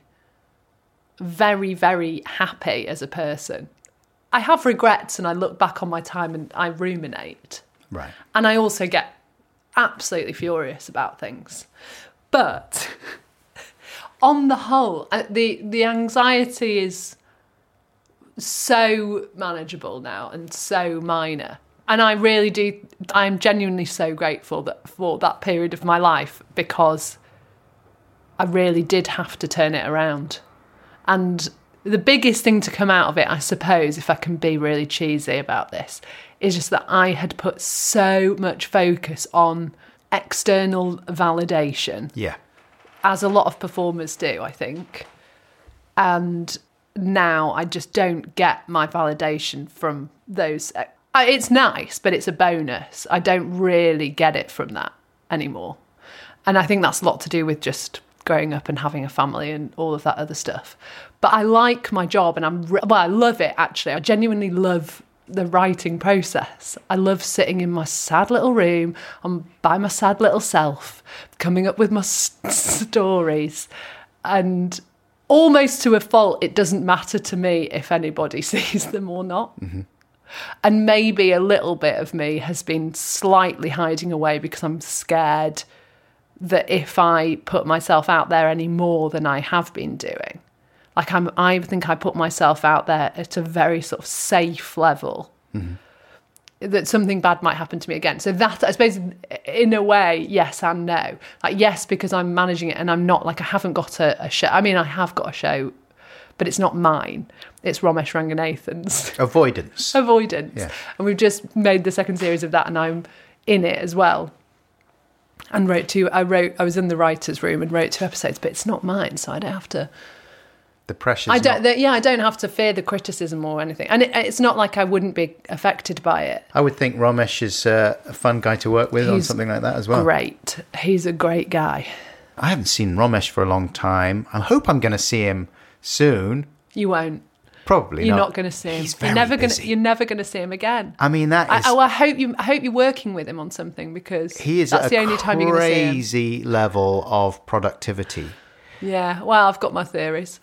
very, very happy as a person. I have regrets and I look back on my time and I ruminate. Right. And I also get absolutely furious about things. But on the whole, uh, the, the anxiety is so manageable now and so minor. And I really do, I'm genuinely so grateful that for that period of my life because I really did have to turn it around. And the biggest thing to come out of it, I suppose, if I can be really cheesy about this, is just that I had put so much focus on external validation. Yeah. As a lot of performers do, I think. And now I just don't get my validation from those. It's nice, but it's a bonus. I don't really get it from that anymore. And I think that's a lot to do with just growing up and having a family and all of that other stuff. But I like my job, and I'm re- well, I love it actually. I genuinely love the writing process. I love sitting in my sad little room, I'm by my sad little self, coming up with my s- stories, and almost to a fault, it doesn't matter to me if anybody sees them or not. Mm-hmm. And maybe a little bit of me has been slightly hiding away because I'm scared that if I put myself out there any more than I have been doing, like I'm, I think I put myself out there at a very sort of safe level, mm-hmm. that something bad might happen to me again. So that, I suppose, in a way, yes and no. Like, yes, because I'm managing it and I'm not, like, I haven't got a, a show. I mean, I have got a show, but it's not mine. It's Romesh Ranganathan's. Avoidance. Avoidance. Yeah. And we've just made the second series of that, and I'm in it as well. And wrote two, I wrote, I was in the writer's room and wrote two episodes, but it's not mine, so I don't have to... The pressure's I don't. not... The, yeah, I don't have to fear the criticism or anything, and it, it's not like I wouldn't be affected by it. I would think Romesh is uh, a fun guy to work with He's on something like that as well. Great, he's a great guy. I haven't seen Romesh for a long time. I hope I'm going to see him soon. You won't. Probably You're not. not going to see him. He's very you're never going busy. to. You're never going to see him again. I mean, that is. I, oh, I hope you. I hope you're working with him on something, because he is that's at the a only time you're going to see him. crazy level of productivity. Yeah. Well, I've got my theories.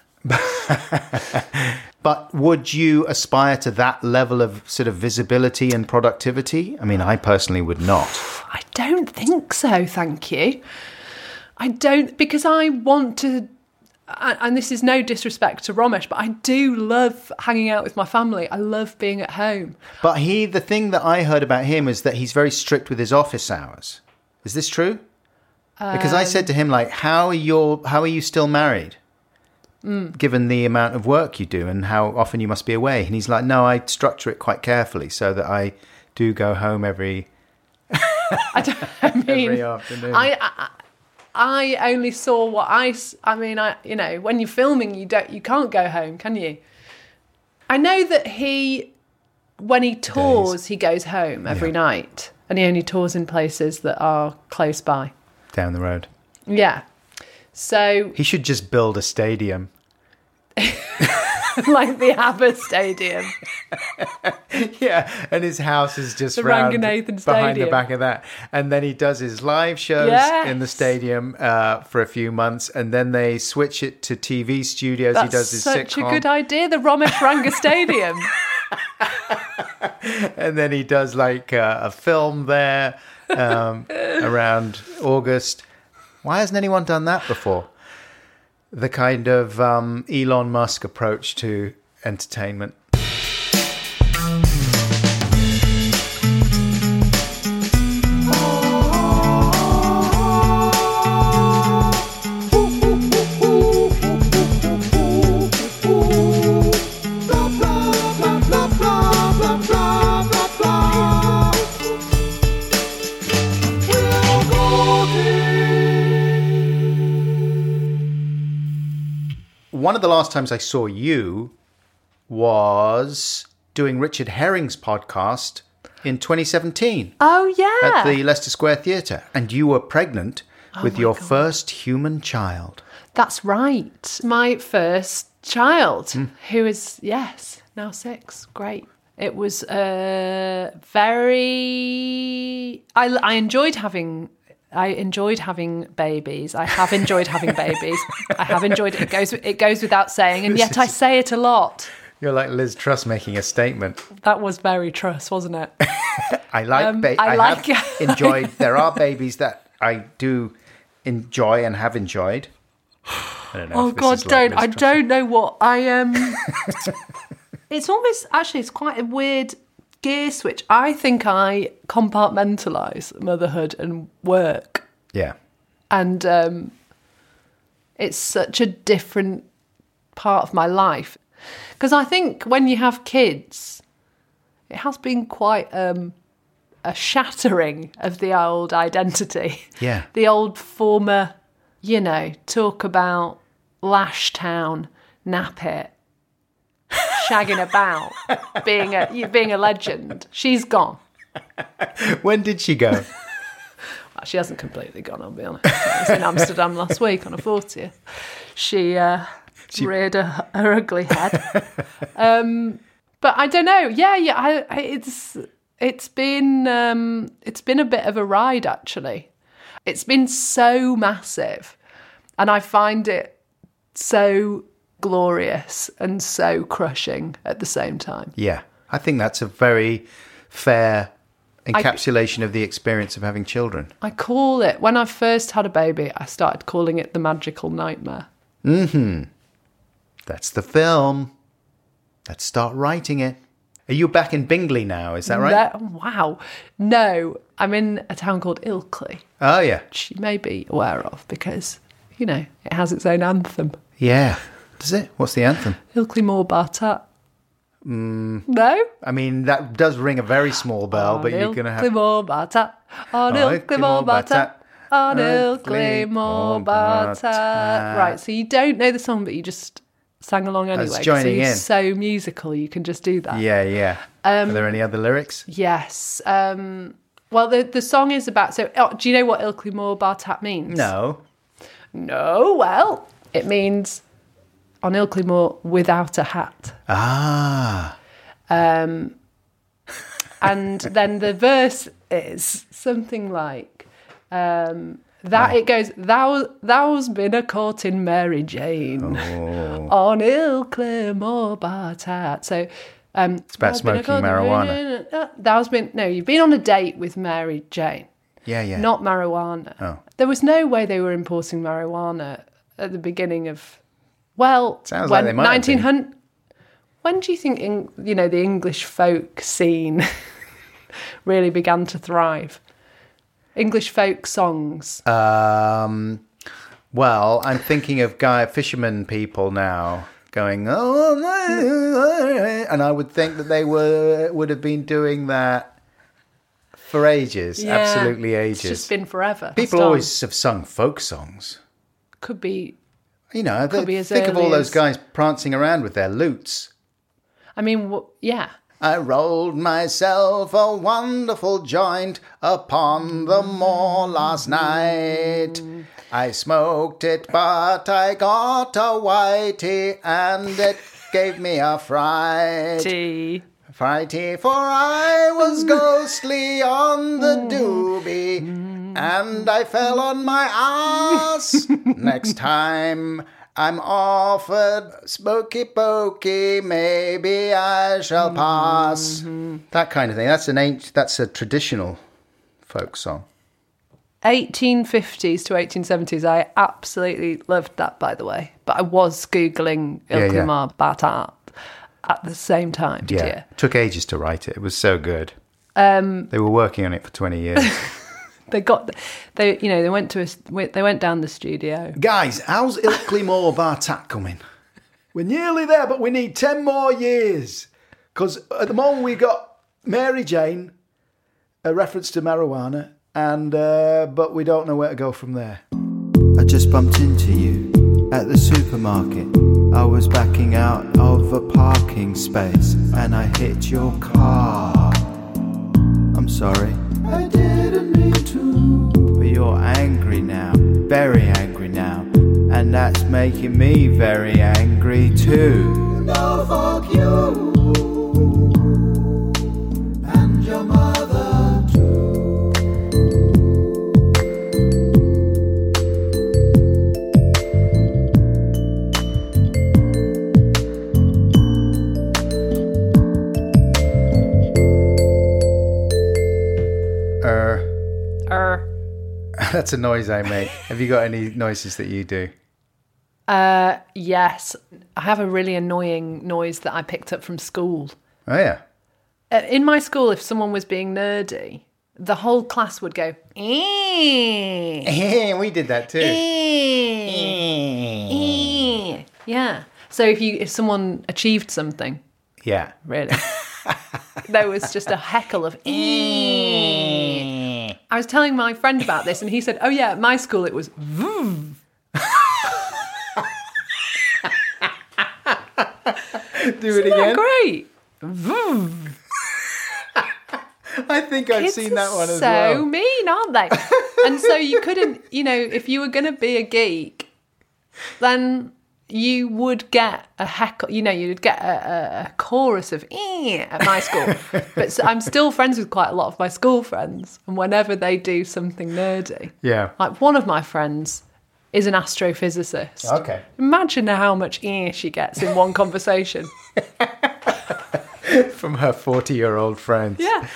But would you aspire to that level of sort of visibility and productivity? I mean, I personally would not. I don't think so, thank you. I don't, because I want to, and this is no disrespect to Romesh, but I do love hanging out with my family. I love being at home. But he, the thing that I heard about him is that he's very strict with his office hours. Is this true? Because um, I said to him, like, how are you, how are you still married? Mm. Given the amount of work you do and how often you must be away. And he's like, no, I structure it quite carefully so that I do go home every, I, don't, I mean, every afternoon. I, I I only saw what I, I mean, I you know, when you're filming, you don't, you can't go home, can you? I know that he, when he tours, Days. he goes home every yeah. night, and he only tours in places that are close by. Down the road. Yeah. So he should just build a stadium. Like the ABBA Stadium. Yeah, and his house is just the round Ranganathan Stadium. Behind the back of that. And then he does his live shows yes. in the stadium uh, for a few months, and then they switch it to T V studios. That's he does his such sitcom. a good idea, the Romesh Ranga Stadium. And then he does like uh, a film there um, around August. Why hasn't anyone done that before? The kind of um, Elon Musk approach to entertainment. One of the last times I saw you was doing Richard Herring's podcast in twenty seventeen. Oh, yeah. At the Leicester Square Theatre. And you were pregnant oh with your God. first human child. That's right. My first child, mm. who is, yes, now six. Great. It was uh, very... I, I enjoyed having... I enjoyed having babies. I have enjoyed having babies. I have enjoyed it. It goes, it goes without saying, and yet I say it a lot. You're like Liz Truss making a statement. That was very Truss, wasn't it? I like um, ba- I, I like have enjoyed. There are babies that I do enjoy and have enjoyed. I don't know. Oh if this God, is like don't! Liz I Truss. don't know what I um. It's almost actually it's quite a weird gear switch. I think I compartmentalise motherhood and work. Yeah. And um, it's such a different part of my life. Because I think when you have kids, it has been quite um, a shattering of the old identity. Yeah. The old former, you know, talk about Lashtown, Nappet, shagging about, being a being a legend. She's gone. When did she go? She hasn't completely gone, I'll be honest. I was in Amsterdam last week on a fortieth. She, uh, she... reared her, her ugly head. um, but I don't know. Yeah, yeah. I, I, it's it's been um, it's been a bit of a ride, actually. It's been so massive, and I find it so glorious and so crushing at the same time. Yeah, I think that's a very fair encapsulation I, of the experience of having children. I call it, when I first had a baby, I started calling it the magical nightmare. Mm-hmm. That's the film. Let's start writing it. Are you back in Bingley now, is that right? No, wow. No, I'm in a town called Ilkley. Oh, yeah. Which you may be aware of because, you know, it has its own anthem. Yeah. Does it? What's the anthem? Ilkley Moor Bartat. Mm, no? I mean, that does ring a very small bell, on but you're going to have... Ilkley Moor Bartat. On Ilkley Moor Bartat. On Ilkley Moor Bartat. Right, so you don't know the song, but you just sang along anyway. I was joining so in. So musical, you can just do that. Yeah, yeah. Um, Are there any other lyrics? Yes. Um, well, the, the song is about... So, oh, do you know what Ilkley Moor Bartat means? No. No, well, it means... on Ilkley Moor without a hat. Ah. Um, and then the verse is something like, um, that right. It goes, Thou, thou's been a courting Mary Jane oh. on Ilkley Moor Bartat. So, um, it's about smoking marijuana. Uh, thou's been, no, you've been on a date with Mary Jane. Yeah, yeah. Not marijuana. Oh. There was no way they were importing marijuana at the beginning of... Well, sounds when like they might nineteen hundred, when do you think in, you know the English folk scene really began to thrive? English folk songs. Um, well, I'm thinking of guy fishermen people now going, oh, no, and I would think that they were would have been doing that for ages, yeah, absolutely ages. It's just been forever. People always have sung folk songs. Could be. You know, they, think of all those as... guys prancing around with their lutes. I mean, w- yeah. I rolled myself a wonderful joint upon the moor last night. I smoked it, but I got a whitey, and it gave me a fright. Tea. Frighty, for I was ghostly on the doobie, and I fell on my ass. Next time I'm offered smoky pokey, maybe I shall pass. Mm-hmm. That kind of thing. That's an ancient, that's a traditional folk song. eighteen fifties to eighteen seventies. I absolutely loved that, by the way. But I was Googling Ilkley yeah, yeah. Moor Bartat at the same time. Yeah, dear. It took ages to write it. It was so good. Um, they were working on it for twenty years. They got, they you know, they went to a, they went down the studio. Guys, how's Ilkley Moor Bartat coming? We're nearly there, but we need ten more years. Because at the moment we got Mary Jane, a reference to marijuana, and uh, but we don't know where to go from there. I just bumped into you at the supermarket. I was backing out of a parking space and I hit your car. I'm sorry. I didn't mean to. But you're angry now, very angry now, and that's making me very angry too. No, fuck you and your mother too. That's a noise I make. Have you got any noises that you do? Uh, yes. I have a really annoying noise that I picked up from school. Oh, yeah. Uh, in my school, if someone was being nerdy, the whole class would go, eh. We did that too. Eh. Eh. Yeah. So if you if someone achieved something. Yeah. Really. There was just a heckle of eh. I was telling my friend about this and he said, oh yeah, at my school it was vroom. Do it again. Great. Vroom. I think I've Kids seen that one as so well. So mean, aren't they? And so you couldn't, you know, if you were going to be a geek, then you would get a heckle, you know, you'd get a, a, a chorus of eh at my school. But so I'm still friends with quite a lot of my school friends. And whenever they do something nerdy, Yeah. like one of my friends is an astrophysicist. Okay. Imagine how much eh she gets in one conversation. From her forty-year-old friends. Yeah.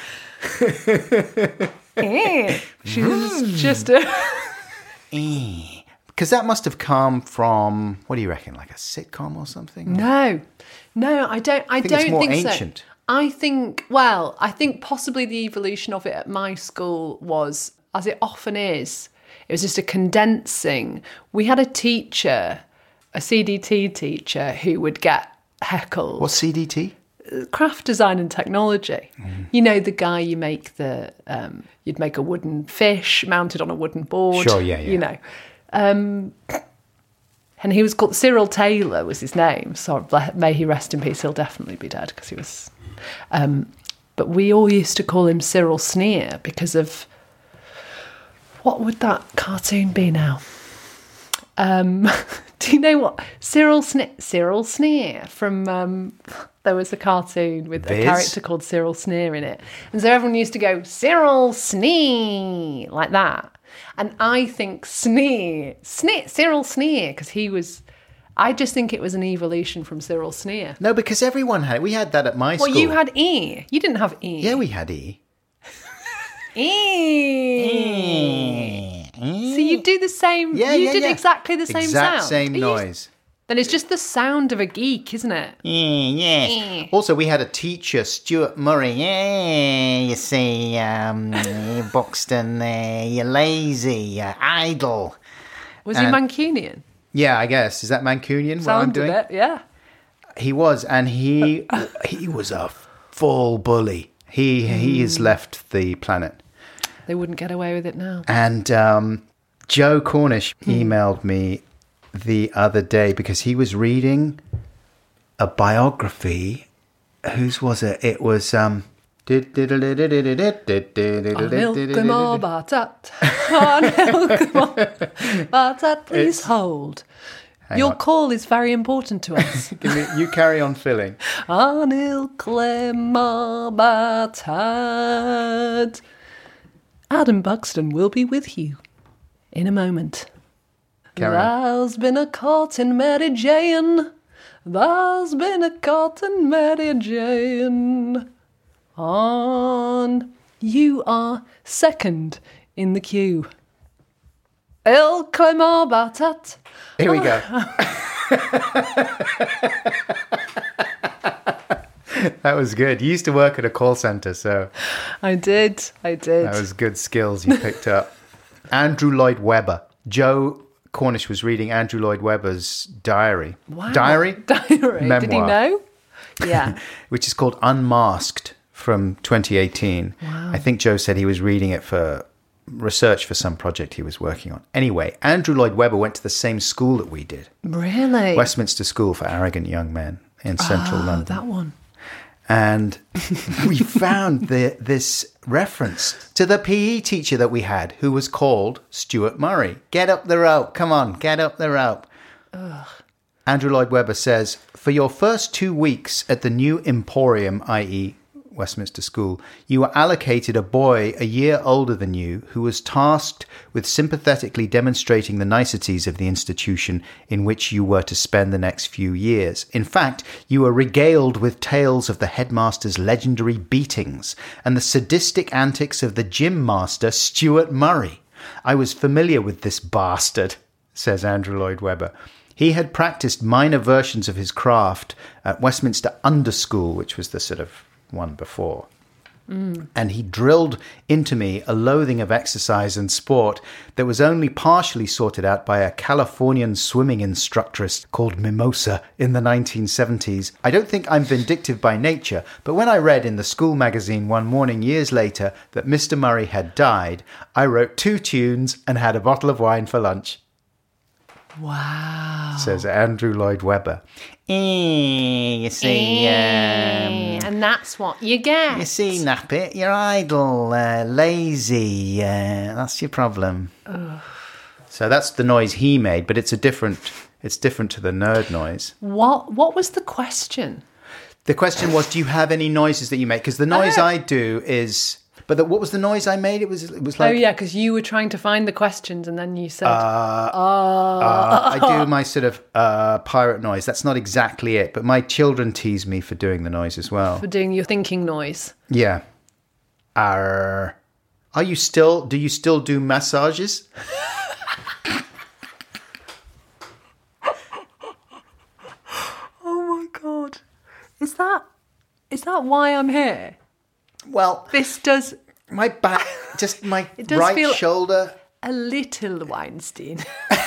eh. She's just a... Because that must have come from, what do you reckon, like a sitcom or something? No, no, I don't. I, think don't it's more think ancient. so. I think, well, I think possibly the evolution of it at my school was, as it often is, it was just a condensing. We had a teacher, a C D T teacher, who would get heckled. What's C D T? Craft design and technology. Mm. You know, the guy you make the, um, you'd make a wooden fish mounted on a wooden board. Sure, yeah, yeah. You know. Um, and he was called Cyril Taylor was his name. So may he rest in peace. He'll definitely be dead because he was. Um, but we all used to call him Cyril Sneer because of what would that cartoon be now? Um, do you know what Cyril Sneer? Cyril Sneer from. Um, there was a cartoon with Viz? a character called Cyril Sneer in it, and so everyone used to go Cyril Sneer like that. And I think Sneer, Sneer, Cyril Sneer, because he was, I just think it was an evolution from Cyril Sneer. No, because everyone had, we had that at my Well, school. you had E. You didn't have E. Yeah, we had E. E. So you do the same, Yeah, you yeah, did yeah. exactly the same Exact sound. same Are you- noise. Then it's just the sound of a geek, isn't it? Yeah, yes. Eh. Also, we had a teacher, Stuart Murray. Yeah, you see, um, Buxton, uh, you're lazy, uh, idle. Was And- he Mancunian? Yeah, I guess. Is that Mancunian, what I'm Sounded doing? it, yeah. He was, and he he was a full bully. He he has left the planet. They wouldn't get away with it now. And um, Joe Cornish emailed me the other day because he was reading a biography. Whose was it? It was um. Batat, please It's- hold. Hang Your on. call is very important to us. Give me, you carry on filling. Anil Clemar Batat. Adam Buxton will be with you in a moment. Carry on. There's been a court in Mary Jane. There's been a court in Mary Jane. On. You are second in the queue. El Clemar Batat. Here we go. That was good. You used to work at a call centre, so I did. I did. that was good skills you picked up. Andrew Lloyd Webber. Joe Cornish was reading Andrew Lloyd Webber's diary. Wow. Diary? Diary. Memoir. Did he know? Yeah. Which is called Unmasked from twenty eighteen. Wow. I think Joe said he was reading it for research for some project he was working on. Anyway, Andrew Lloyd Webber went to the same school that we did. Really? Westminster School for Arrogant Young Men in central oh, London. that one. And we found the, this reference to the P E teacher that we had, who was called Stuart Murray. Get up the rope. Come on, get up the rope. Ugh. Andrew Lloyd Webber says, for your first two weeks at the new Emporium, that is. Westminster School, you were allocated a boy a year older than you who was tasked with sympathetically demonstrating the niceties of the institution in which you were to spend the next few years. In fact, you were regaled with tales of the headmaster's legendary beatings and the sadistic antics of the gym master, Stuart Murray. I was familiar with this bastard, says Andrew Lloyd Webber. He had practiced minor versions of his craft at Westminster Under School, which was the sort of one before. Mm. And he drilled into me a loathing of exercise and sport that was only partially sorted out by a Californian swimming instructress called Mimosa in the nineteen seventies. I don't think I'm vindictive by nature, but when I read in the school magazine one morning years later that Mister Murray had died, I wrote two tunes and had a bottle of wine for lunch. Wow. says Andrew Lloyd Webber. Eh, you see, um, and that's what you get. you see, Nappet, you're idle, uh, lazy. Uh, that's your problem. Ugh. So that's the noise he made, but it's a different. It's different to the nerd noise. What? What was the question? The question was, do you have any noises that you make? Because the noise Oh. I do is. But the, what was the noise I made? It was. It was like. Oh yeah, because you were trying to find the questions, and then you said, Uh, uh, I do my sort of uh, pirate noise. That's not exactly it, but my children tease me for doing the noise as well. for doing your thinking noise. Yeah. Arr. Are you still? Do you still do massages? Oh my god, is that is that why I'm here? Well, This does my back, just my does right feel- shoulder. a little Weinstein.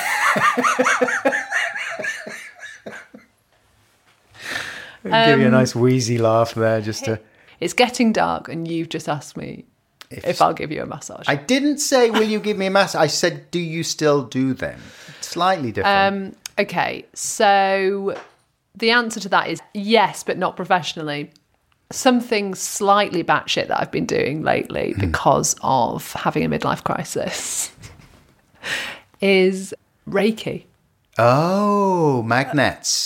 I'll give you a nice wheezy laugh there, just to. It's getting dark, and you've just asked me if, If- I'll give you a massage. I didn't say, "Will you give me a massage?" I said, "Do you still do them?" Slightly different. Um, okay, so the answer to that is yes, but not professionally. Something slightly batshit that I've been doing lately because of having a midlife crisis is Reiki. Oh, magnets.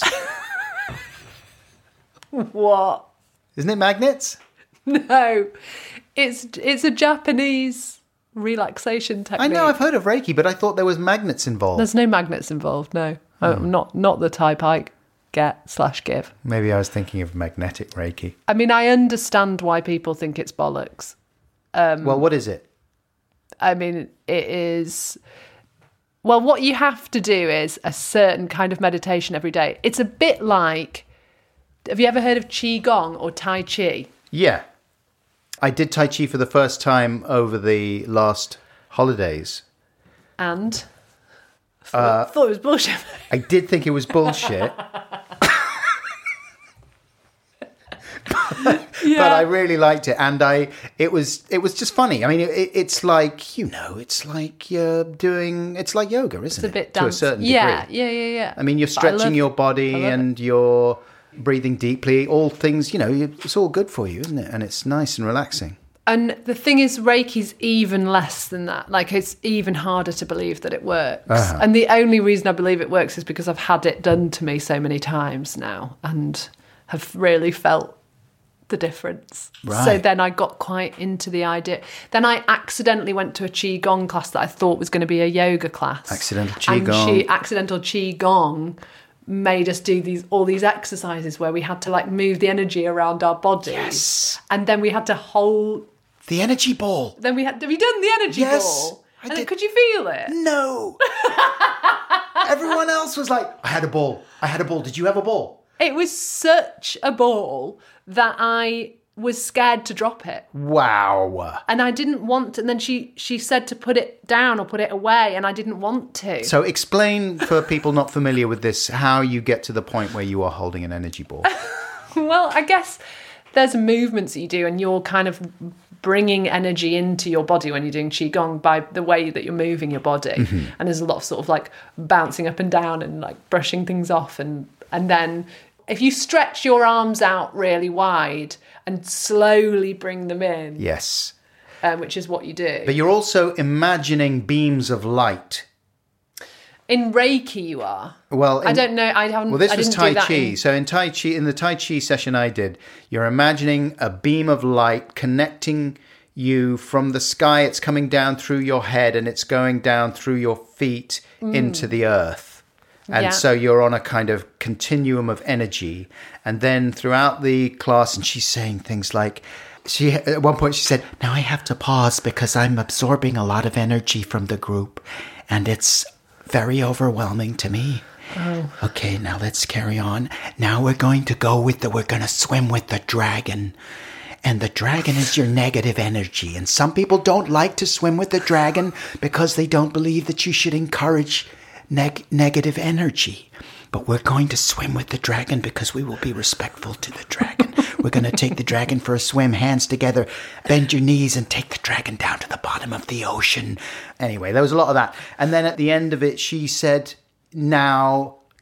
What? Isn't it magnets? No, it's it's a Japanese relaxation technique. I know, I've heard of Reiki, but I thought there was magnets involved. There's no magnets involved. No, oh, not not the type I get slash give. Maybe I was thinking of magnetic Reiki. I mean, I understand why people think it's bollocks. Well, what is it? I mean, it is. Well, what you have to do is a certain kind of meditation every day. It's a bit like. Have you ever heard of Qigong or Tai Chi? Yeah. I did Tai Chi for the first time over the last holidays. And thought, thought it was bullshit. I did think it was bullshit. but, Yeah. but I really liked it, and I it was it was just funny. I mean, it, it's like, you know, it's like you're doing it's like yoga, isn't It's a it? bit to a dance. certain degree. Yeah, yeah, yeah, yeah. I mean, you're But I stretching love- your body I love and you're breathing deeply. All things, you know, it's all good for you, isn't it? And it's nice and relaxing. And the thing is, Reiki's even less than that. Like, it's even harder to believe that it works. Uh-huh. And the only reason I believe it works is because I've had it done to me so many times now and have really felt the difference. Right. So then I got quite into the idea. Then I accidentally went to a Qigong class that I thought was going to be a yoga class. Accidental And Qigong. she, accidental Qigong made us do these all these exercises where we had to like move the energy around our bodies. Yes. And then we had to hold The energy ball. then we had have you done the energy Yes, ball? I And did. could you feel it? No. Everyone else was like, I had a ball. I had a ball. Did you have a ball? It was such a ball that I was scared to drop it. Wow. And I didn't want to, and then she she said to put it down or put it away, and I didn't want to. So explain for people not familiar with this how you get to the point where you are holding an energy ball. Well, I guess there's movements that you do, and you're kind of bringing energy into your body when you're doing Qigong by the way that you're moving your body. Mm-hmm. And there's a lot of sort of like bouncing up and down and like brushing things off. And, and then if you stretch your arms out really wide and slowly bring them in, Yes. um, which is what you do. But you're also imagining beams of light. In Reiki, you are. Well, I in- don't know. I haven't. Well, this I was didn't Tai do that Chi. in- So in Tai Chi, in the Tai Chi session I did, you're imagining a beam of light connecting you from the sky. It's coming down through your head and it's going down through your feet into the earth. And Yeah. so you're on a kind of continuum of energy. And then throughout the class, and she's saying things like, she at one point she said, "Now I have to pause because I'm absorbing a lot of energy from the group, and it's very overwhelming to me. Oh. Okay, now let's carry on. Now we're going to go with the, we're going to swim with the dragon. And the dragon is your negative energy. And some people don't like to swim with the dragon because they don't believe that you should encourage neg- negative energy. But we're going to swim with the dragon because we will be respectful to the dragon. We're going to take the dragon for a swim, hands together, bend your knees and take the dragon down to the bottom of the ocean." Anyway, there was a lot of that. And then at the end of it, she said, "Now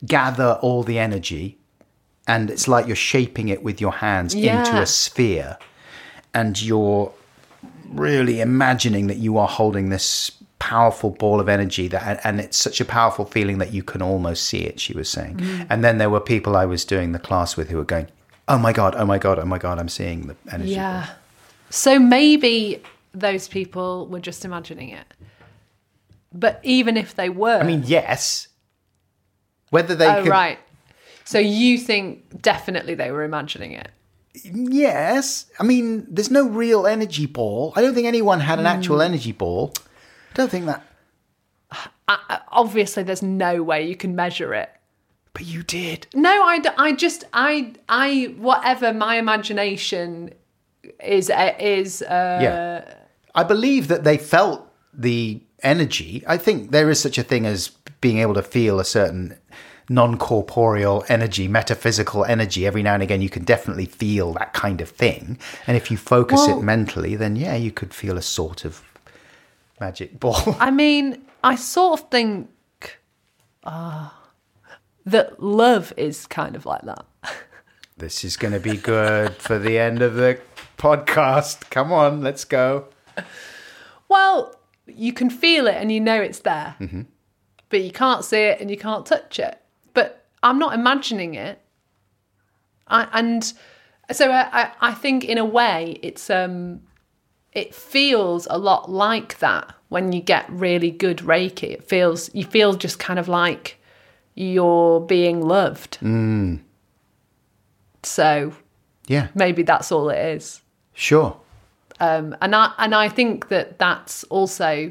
gather all the energy, and it's like you're shaping it with your hands Yeah. into a sphere, and you're really imagining that you are holding this powerful ball of energy, that, and it's such a powerful feeling that you can almost see it, she was saying. Mm. And then there were people I was doing the class with who were going, oh my God, oh my God, oh my God, I'm seeing the energy. Yeah. So maybe those people were just imagining it. But even if they were... I mean, yes. Whether they Oh, could... right. So you think definitely they were imagining it? Yes. I mean, there's no real energy ball. I don't think anyone had an actual Mm. energy ball. I don't think that... I, obviously, there's no way you can measure it. But you did. No, I, d- I just, I, I, whatever my imagination is, uh, is, uh, Yeah. I believe that they felt the energy. I think there is such a thing as being able to feel a certain non-corporeal energy, metaphysical energy. Every now and again, you can definitely feel that kind of thing. And if you focus Well- it mentally, then yeah, you could feel a sort of magic ball. I mean, I sort of think uh, that love is kind of like that. This is going to be good for the end of the podcast. Come on, let's go. Well, you can feel it and you know it's there, Mm-hmm. but you can't see it and you can't touch it. But I'm not imagining it. I, and so I, I, I think in a way it's um, it feels a lot like that when you get really good Reiki. It feels you feel just kind of like you're being loved. Mm. So Yeah, maybe that's all it is. sure. Um, and I and I think that that's also.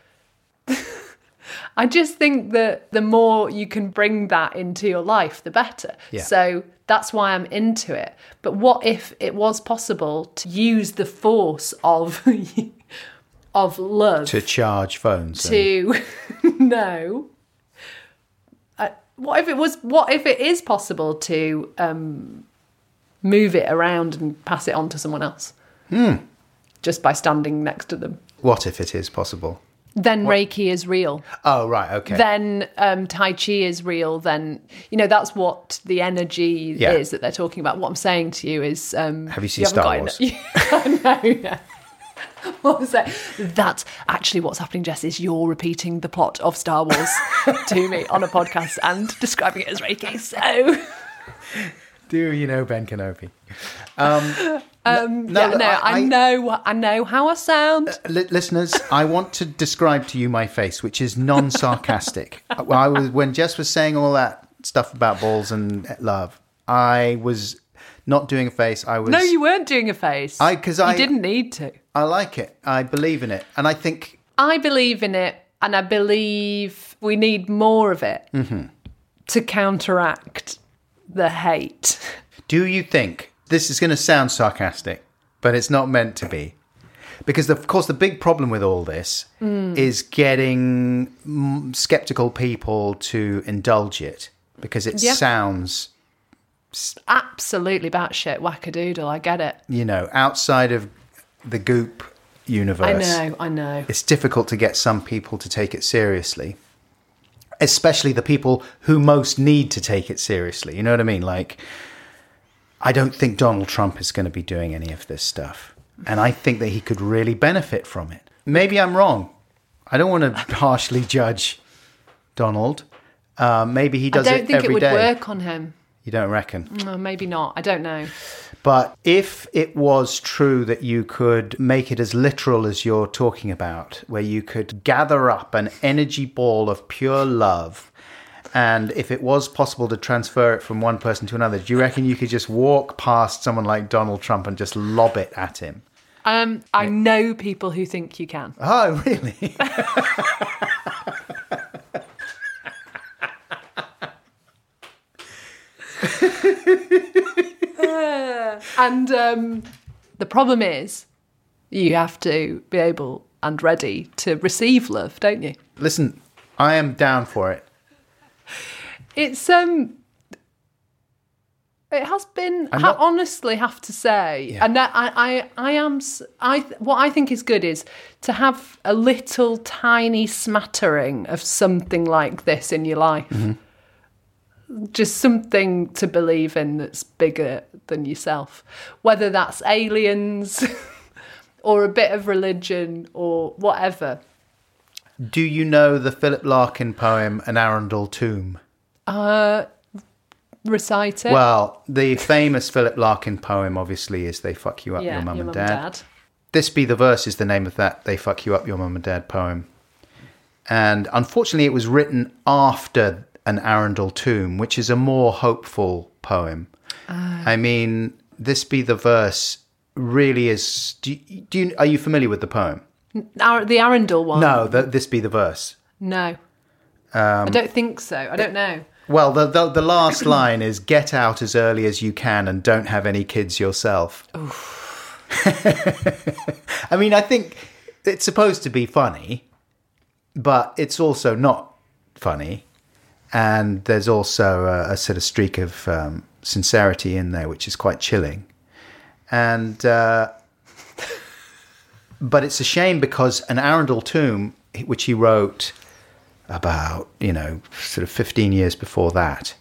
I just think that the more you can bring that into your life, the better. Yeah. So that's why I'm into it. But what if it was possible to use the force of of love To charge phones. and- to no? Uh, what if it was? What if it is possible to um, move it around and pass it on to someone else? Hmm. Just by standing next to them. What if it is possible? Then Reiki is real. Oh, right, okay. Then um, Tai Chi is real. Then, you know, that's what the energy Yeah. is that they're talking about. What I'm saying to you is... Um, Have you seen haven't Star got Wars? en- I know, yeah. What was that? That's actually what's happening, Jess, is you're repeating the plot of Star Wars to me on a podcast and describing it as Reiki. So... Do you know Ben Kenobi? Um, Um, no, yeah, look, no, I- I, I- know, I know how I sound. li- listeners, I want to describe to you my face, which is non-sarcastic. I was, when Jess was saying all that stuff about balls and love, I was not doing a face. I was. No, you weren't doing a face. I- 'cause I- You didn't need to. I like it. I believe in it, and I think I believe in it, and I believe we need more of it Mm-hmm. to counteract the hate. Do you think, this is going to sound sarcastic, but it's not meant to be? Because, of course, the big problem with all this Mm. is getting mm, skeptical people to indulge it, because it Yeah. sounds, Absolutely batshit wackadoodle. I get it. you know, outside of the goop universe. I know. I know. It's difficult to get some people to take it seriously, especially the people who most need to take it seriously. You know what I mean? Like, I don't think Donald Trump is going to be doing any of this stuff. And I think that he could really benefit from it. Maybe I'm wrong. I don't want to harshly judge Donald. Uh, maybe he I does don't it think every it would day. work on him. You don't reckon? Oh, maybe not. I don't know. But if it was true that you could make it as literal as you're talking about, where you could gather up an energy ball of pure love, and if it was possible to transfer it from one person to another, do you reckon you could just walk past someone like Donald Trump and just lob it at him? Um, I know people who think you can. Oh, really? And um, the problem is, you have to be able and ready to receive love, don't you? Listen, I am down for it. It's um, it has been. I'm I not- honestly have to say, Yeah. and that I, I, I am. s- I what I think is good is to have a little tiny smattering of something like this in your life. Mm-hmm. just something to believe in that's bigger than yourself. Whether that's aliens or a bit of religion or whatever. Do you know the Philip Larkin poem, An Arundel Tomb? Uh, recite it. Well, the famous Philip Larkin poem, obviously, is They Fuck You Up, yeah, Your Mum your and mum Dad. and dad. This Be the Verse is the name of that They Fuck You Up, Your Mum and Dad poem. And unfortunately, it was written after An Arundel Tomb, which is a more hopeful poem. Uh, I mean, This Be the Verse really is... Do you, do you, are you familiar with the poem? Ar- the Arundel one? No, the, This Be the Verse. No. Um, I don't think so. I don't know. Well, the, the, the last line is, get out as early as you can and don't have any kids yourself. I mean, I think it's supposed to be funny, but it's also not funny. And there's also a, a sort of streak of um, sincerity in there, which is quite chilling. And uh, but it's a shame because An Arundel Tomb, which he wrote about, you know, sort of fifteen years before that,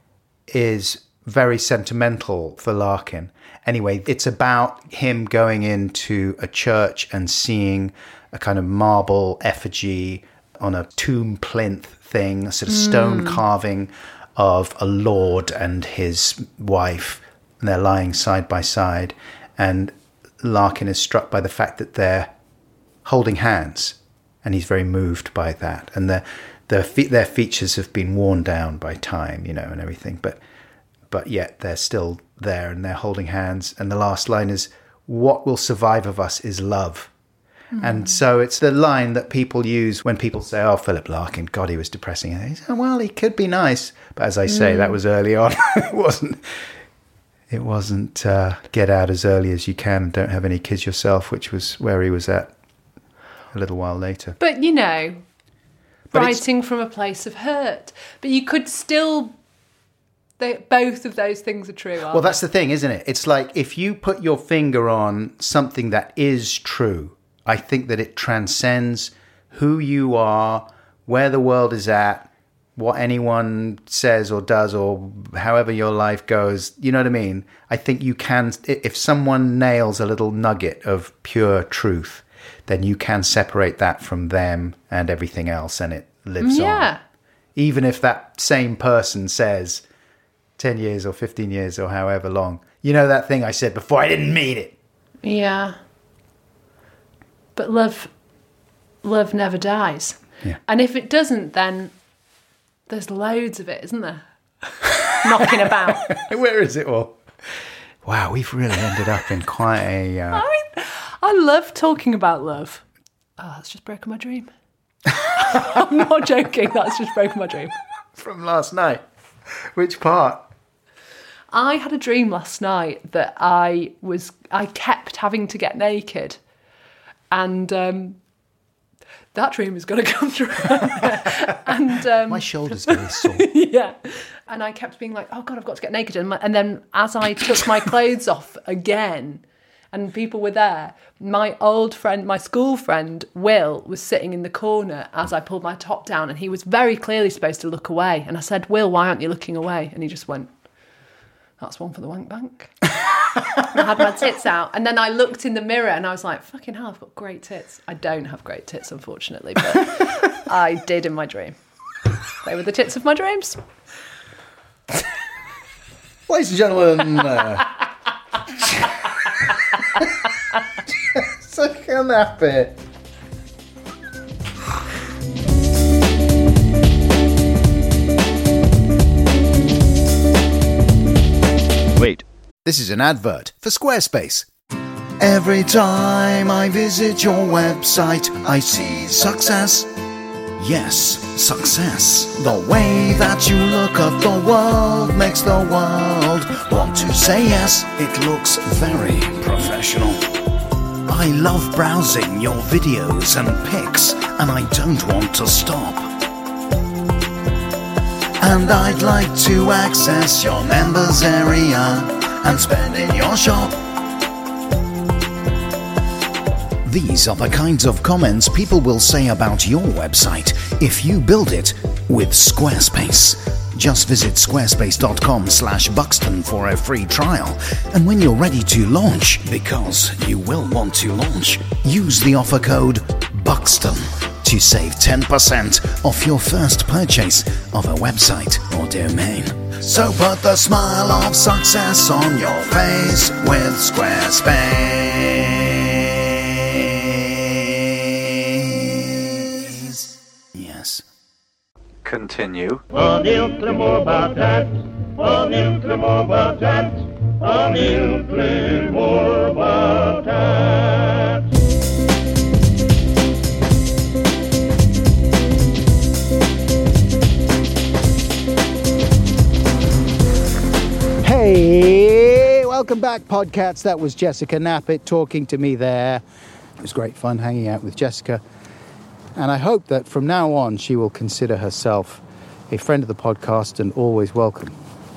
is very sentimental for Larkin. Anyway, it's about him going into a church and seeing a kind of marble effigy on a tomb plinth thing, a sort of stone mm. carving of a lord and his wife, and they're lying side by side. And Larkin is struck by the fact that they're holding hands, and he's very moved by that. And their their fe- their features have been worn down by time, you know, and everything, but but yet they're still there and they're holding hands. And the last line is, what will survive of us is love. Mm. And so it's the line that people use when people say, oh, Philip Larkin, God, he was depressing. And they say, well, he could be nice. But as I say, mm. that was early on. It wasn't, it wasn't uh, get out as early as you can and don't have any kids yourself, which was where he was at a little while later. But, you know, but writing from a place of hurt. But you could still... They, both of those things are true, aren't Well, that's the thing, isn't it? It's like if you put your finger on something that is true, I think that it transcends who you are, where the world is at, what anyone says or does, or however your life goes. You know what I mean? I think you can, if someone nails a little nugget of pure truth, then you can separate that from them and everything else, and it lives yeah. on. Even if that same person says... ten years or fifteen years or however long. You know that thing I said before, I didn't mean it. Yeah. But love, love never dies. Yeah. And if it doesn't, then there's loads of it, isn't there? Knocking about. Where is it all? Wow, we've really ended up in quite a... Uh... I mean, I love talking about love. Oh, that's just broken my dream. I'm not joking, that's just broken my dream. From last night? Which part? I had a dream last night that I was, I kept having to get naked. And um, that dream is going to come true. and um, My shoulder's very sore. Yeah. And I kept being like, oh God, I've got to get naked. And, my, and then as I took my clothes off again, and people were there, my old friend, my school friend, Will, was sitting in the corner as I pulled my top down, and he was very clearly supposed to look away. And I said, Will, why aren't you looking away? And he just went, that's one for the wank bank. I had my tits out. And then I looked in the mirror and I was like, fucking hell, I've got great tits. I don't have great tits, unfortunately, but I did in my dream. They were the tits of my dreams. Ladies and gentlemen... Uh... So can that bit. Wait. This is an advert for Squarespace. Every time I visit your website, I see success. Yes, success. The way that you look at the world makes the world want to say yes. It looks very professional. I love browsing your videos and pics, and I don't want to stop. And I'd like to access your members area and spend in your shop. These are the kinds of comments people will say about your website if you build it with Squarespace. Just visit squarespace.com slash Buxton for a free trial. And when you're ready to launch, because you will want to launch, use the offer code Buxton to save ten percent off your first purchase of a website or domain. So put the smile of success on your face with Squarespace. Yes. Continue. All Neil more about that. All Neil more about that. All Neil more about that. Hey, welcome back, Podcats. That was Jessica Knappett talking to me there. It was great fun hanging out with Jessica. And I hope that from now on she will consider herself a friend of the podcast and always welcome.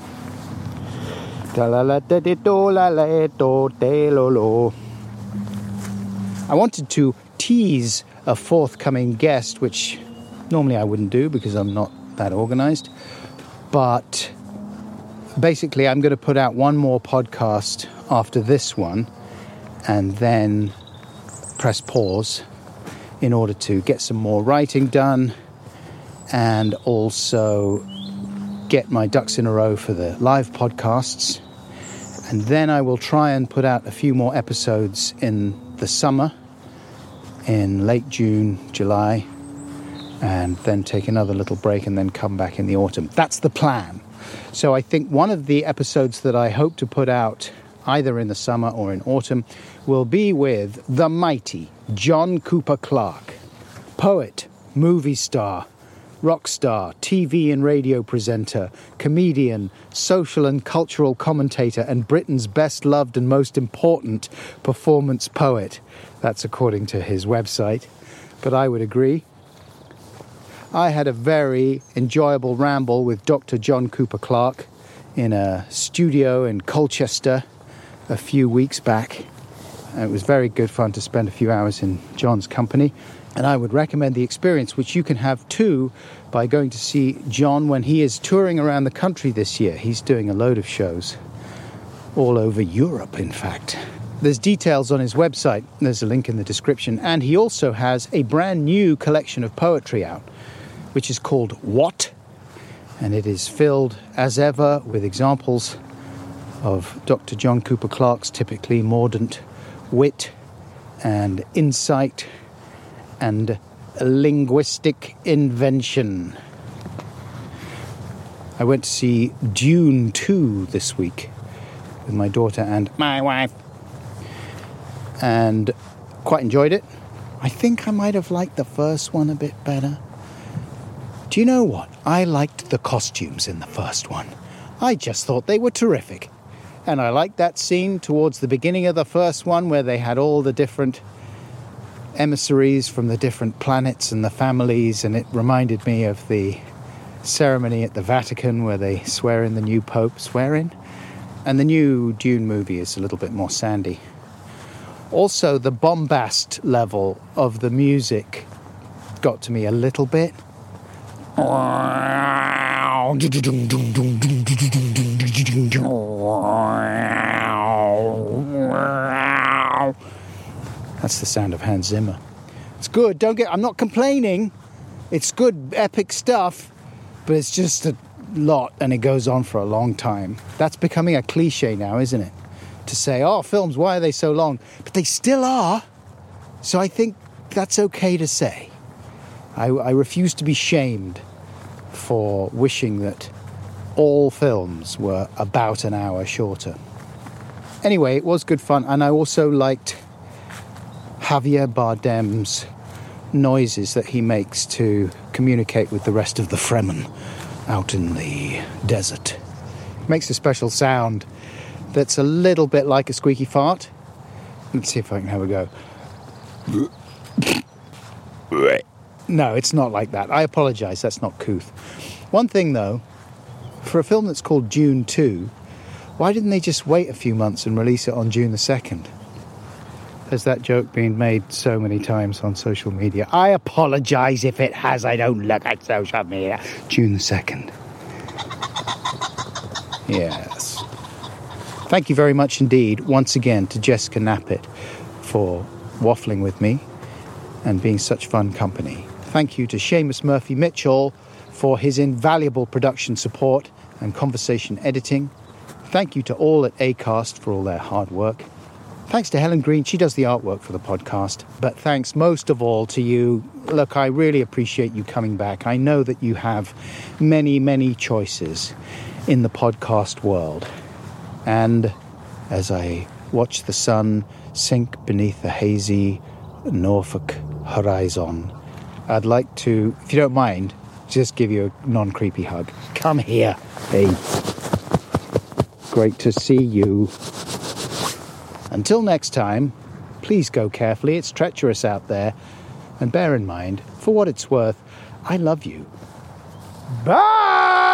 I wanted to tease a forthcoming guest, which normally I wouldn't do because I'm not that organized. But basically, I'm going to put out one more podcast after this one and then press pause in order to get some more writing done and also get my ducks in a row for the live podcasts. And then I will try and put out a few more episodes in the summer, in late June, July, and then take another little break and then come back in the autumn. That's the plan. So I think one of the episodes that I hope to put out either in the summer or in autumn will be with the mighty John Cooper Clarke, poet, movie star, rock star, T V and radio presenter, comedian, social and cultural commentator, and Britain's best loved and most important performance poet. That's according to his website, but I would agree. I had a very enjoyable ramble with Doctor John Cooper Clarke in a studio in Colchester a few weeks back. It was very good fun to spend a few hours in John's company, and I would recommend the experience, which you can have too by going to see John when he is touring around the country this year. He's doing a load of shows all over Europe, in fact. There's details on his website. There's a link in the description, and he also has a brand new collection of poetry out, which is called What? And it is filled, as ever, with examples of Doctor John Cooper Clarke's typically mordant wit and insight and linguistic invention. I went to see Dune two this week with my daughter and my wife, and quite enjoyed it. I think I might have liked the first one a bit better. Do you know what? I liked the costumes in the first one. I just thought they were terrific. And I liked that scene towards the beginning of the first one where they had all the different emissaries from the different planets and the families, and it reminded me of the ceremony at the Vatican where they swear in the new Pope. Swear in? And the new Dune movie is a little bit more sandy. Also, the bombast level of the music got to me a little bit. That's the sound of Hans Zimmer. It's good. Don't get. I'm not complaining. It's good, epic stuff, but it's just a lot, and it goes on for a long time. That's becoming a cliche now, isn't it? To say, "Oh, films, why are they so long?" But they still are. So I think that's okay to say. I, I refuse to be shamed for wishing that all films were about an hour shorter. Anyway, it was good fun, and I also liked Javier Bardem's noises that he makes to communicate with the rest of the Fremen out in the desert. He makes a special sound that's a little bit like a squeaky fart. Let's see if I can have a go. No, it's not like that. I apologise, that's not couth. One thing, though, for a film that's called Dune two, why didn't they just wait a few months and release it on June the second? Has that joke been made so many times on social media? I apologise if it has. I don't look at social media. June the second. Yes. Thank you very much indeed, once again, to Jessica Knappett for waffling with me and being such fun company. Thank you to Seamus Murphy-Mitchell for his invaluable production support and conversation editing. Thank you to all at Acast for all their hard work. Thanks to Helen Green, she does the artwork for the podcast. But thanks most of all to you. Look, I really appreciate you coming back. I know that you have many, many choices in the podcast world. And as I watch the sun sink beneath the hazy Norfolk horizon, I'd like to, if you don't mind, just give you a non-creepy hug. Come here, hey. Great to see you. Until next time, please go carefully. It's treacherous out there. And bear in mind, for what it's worth, I love you. Bye!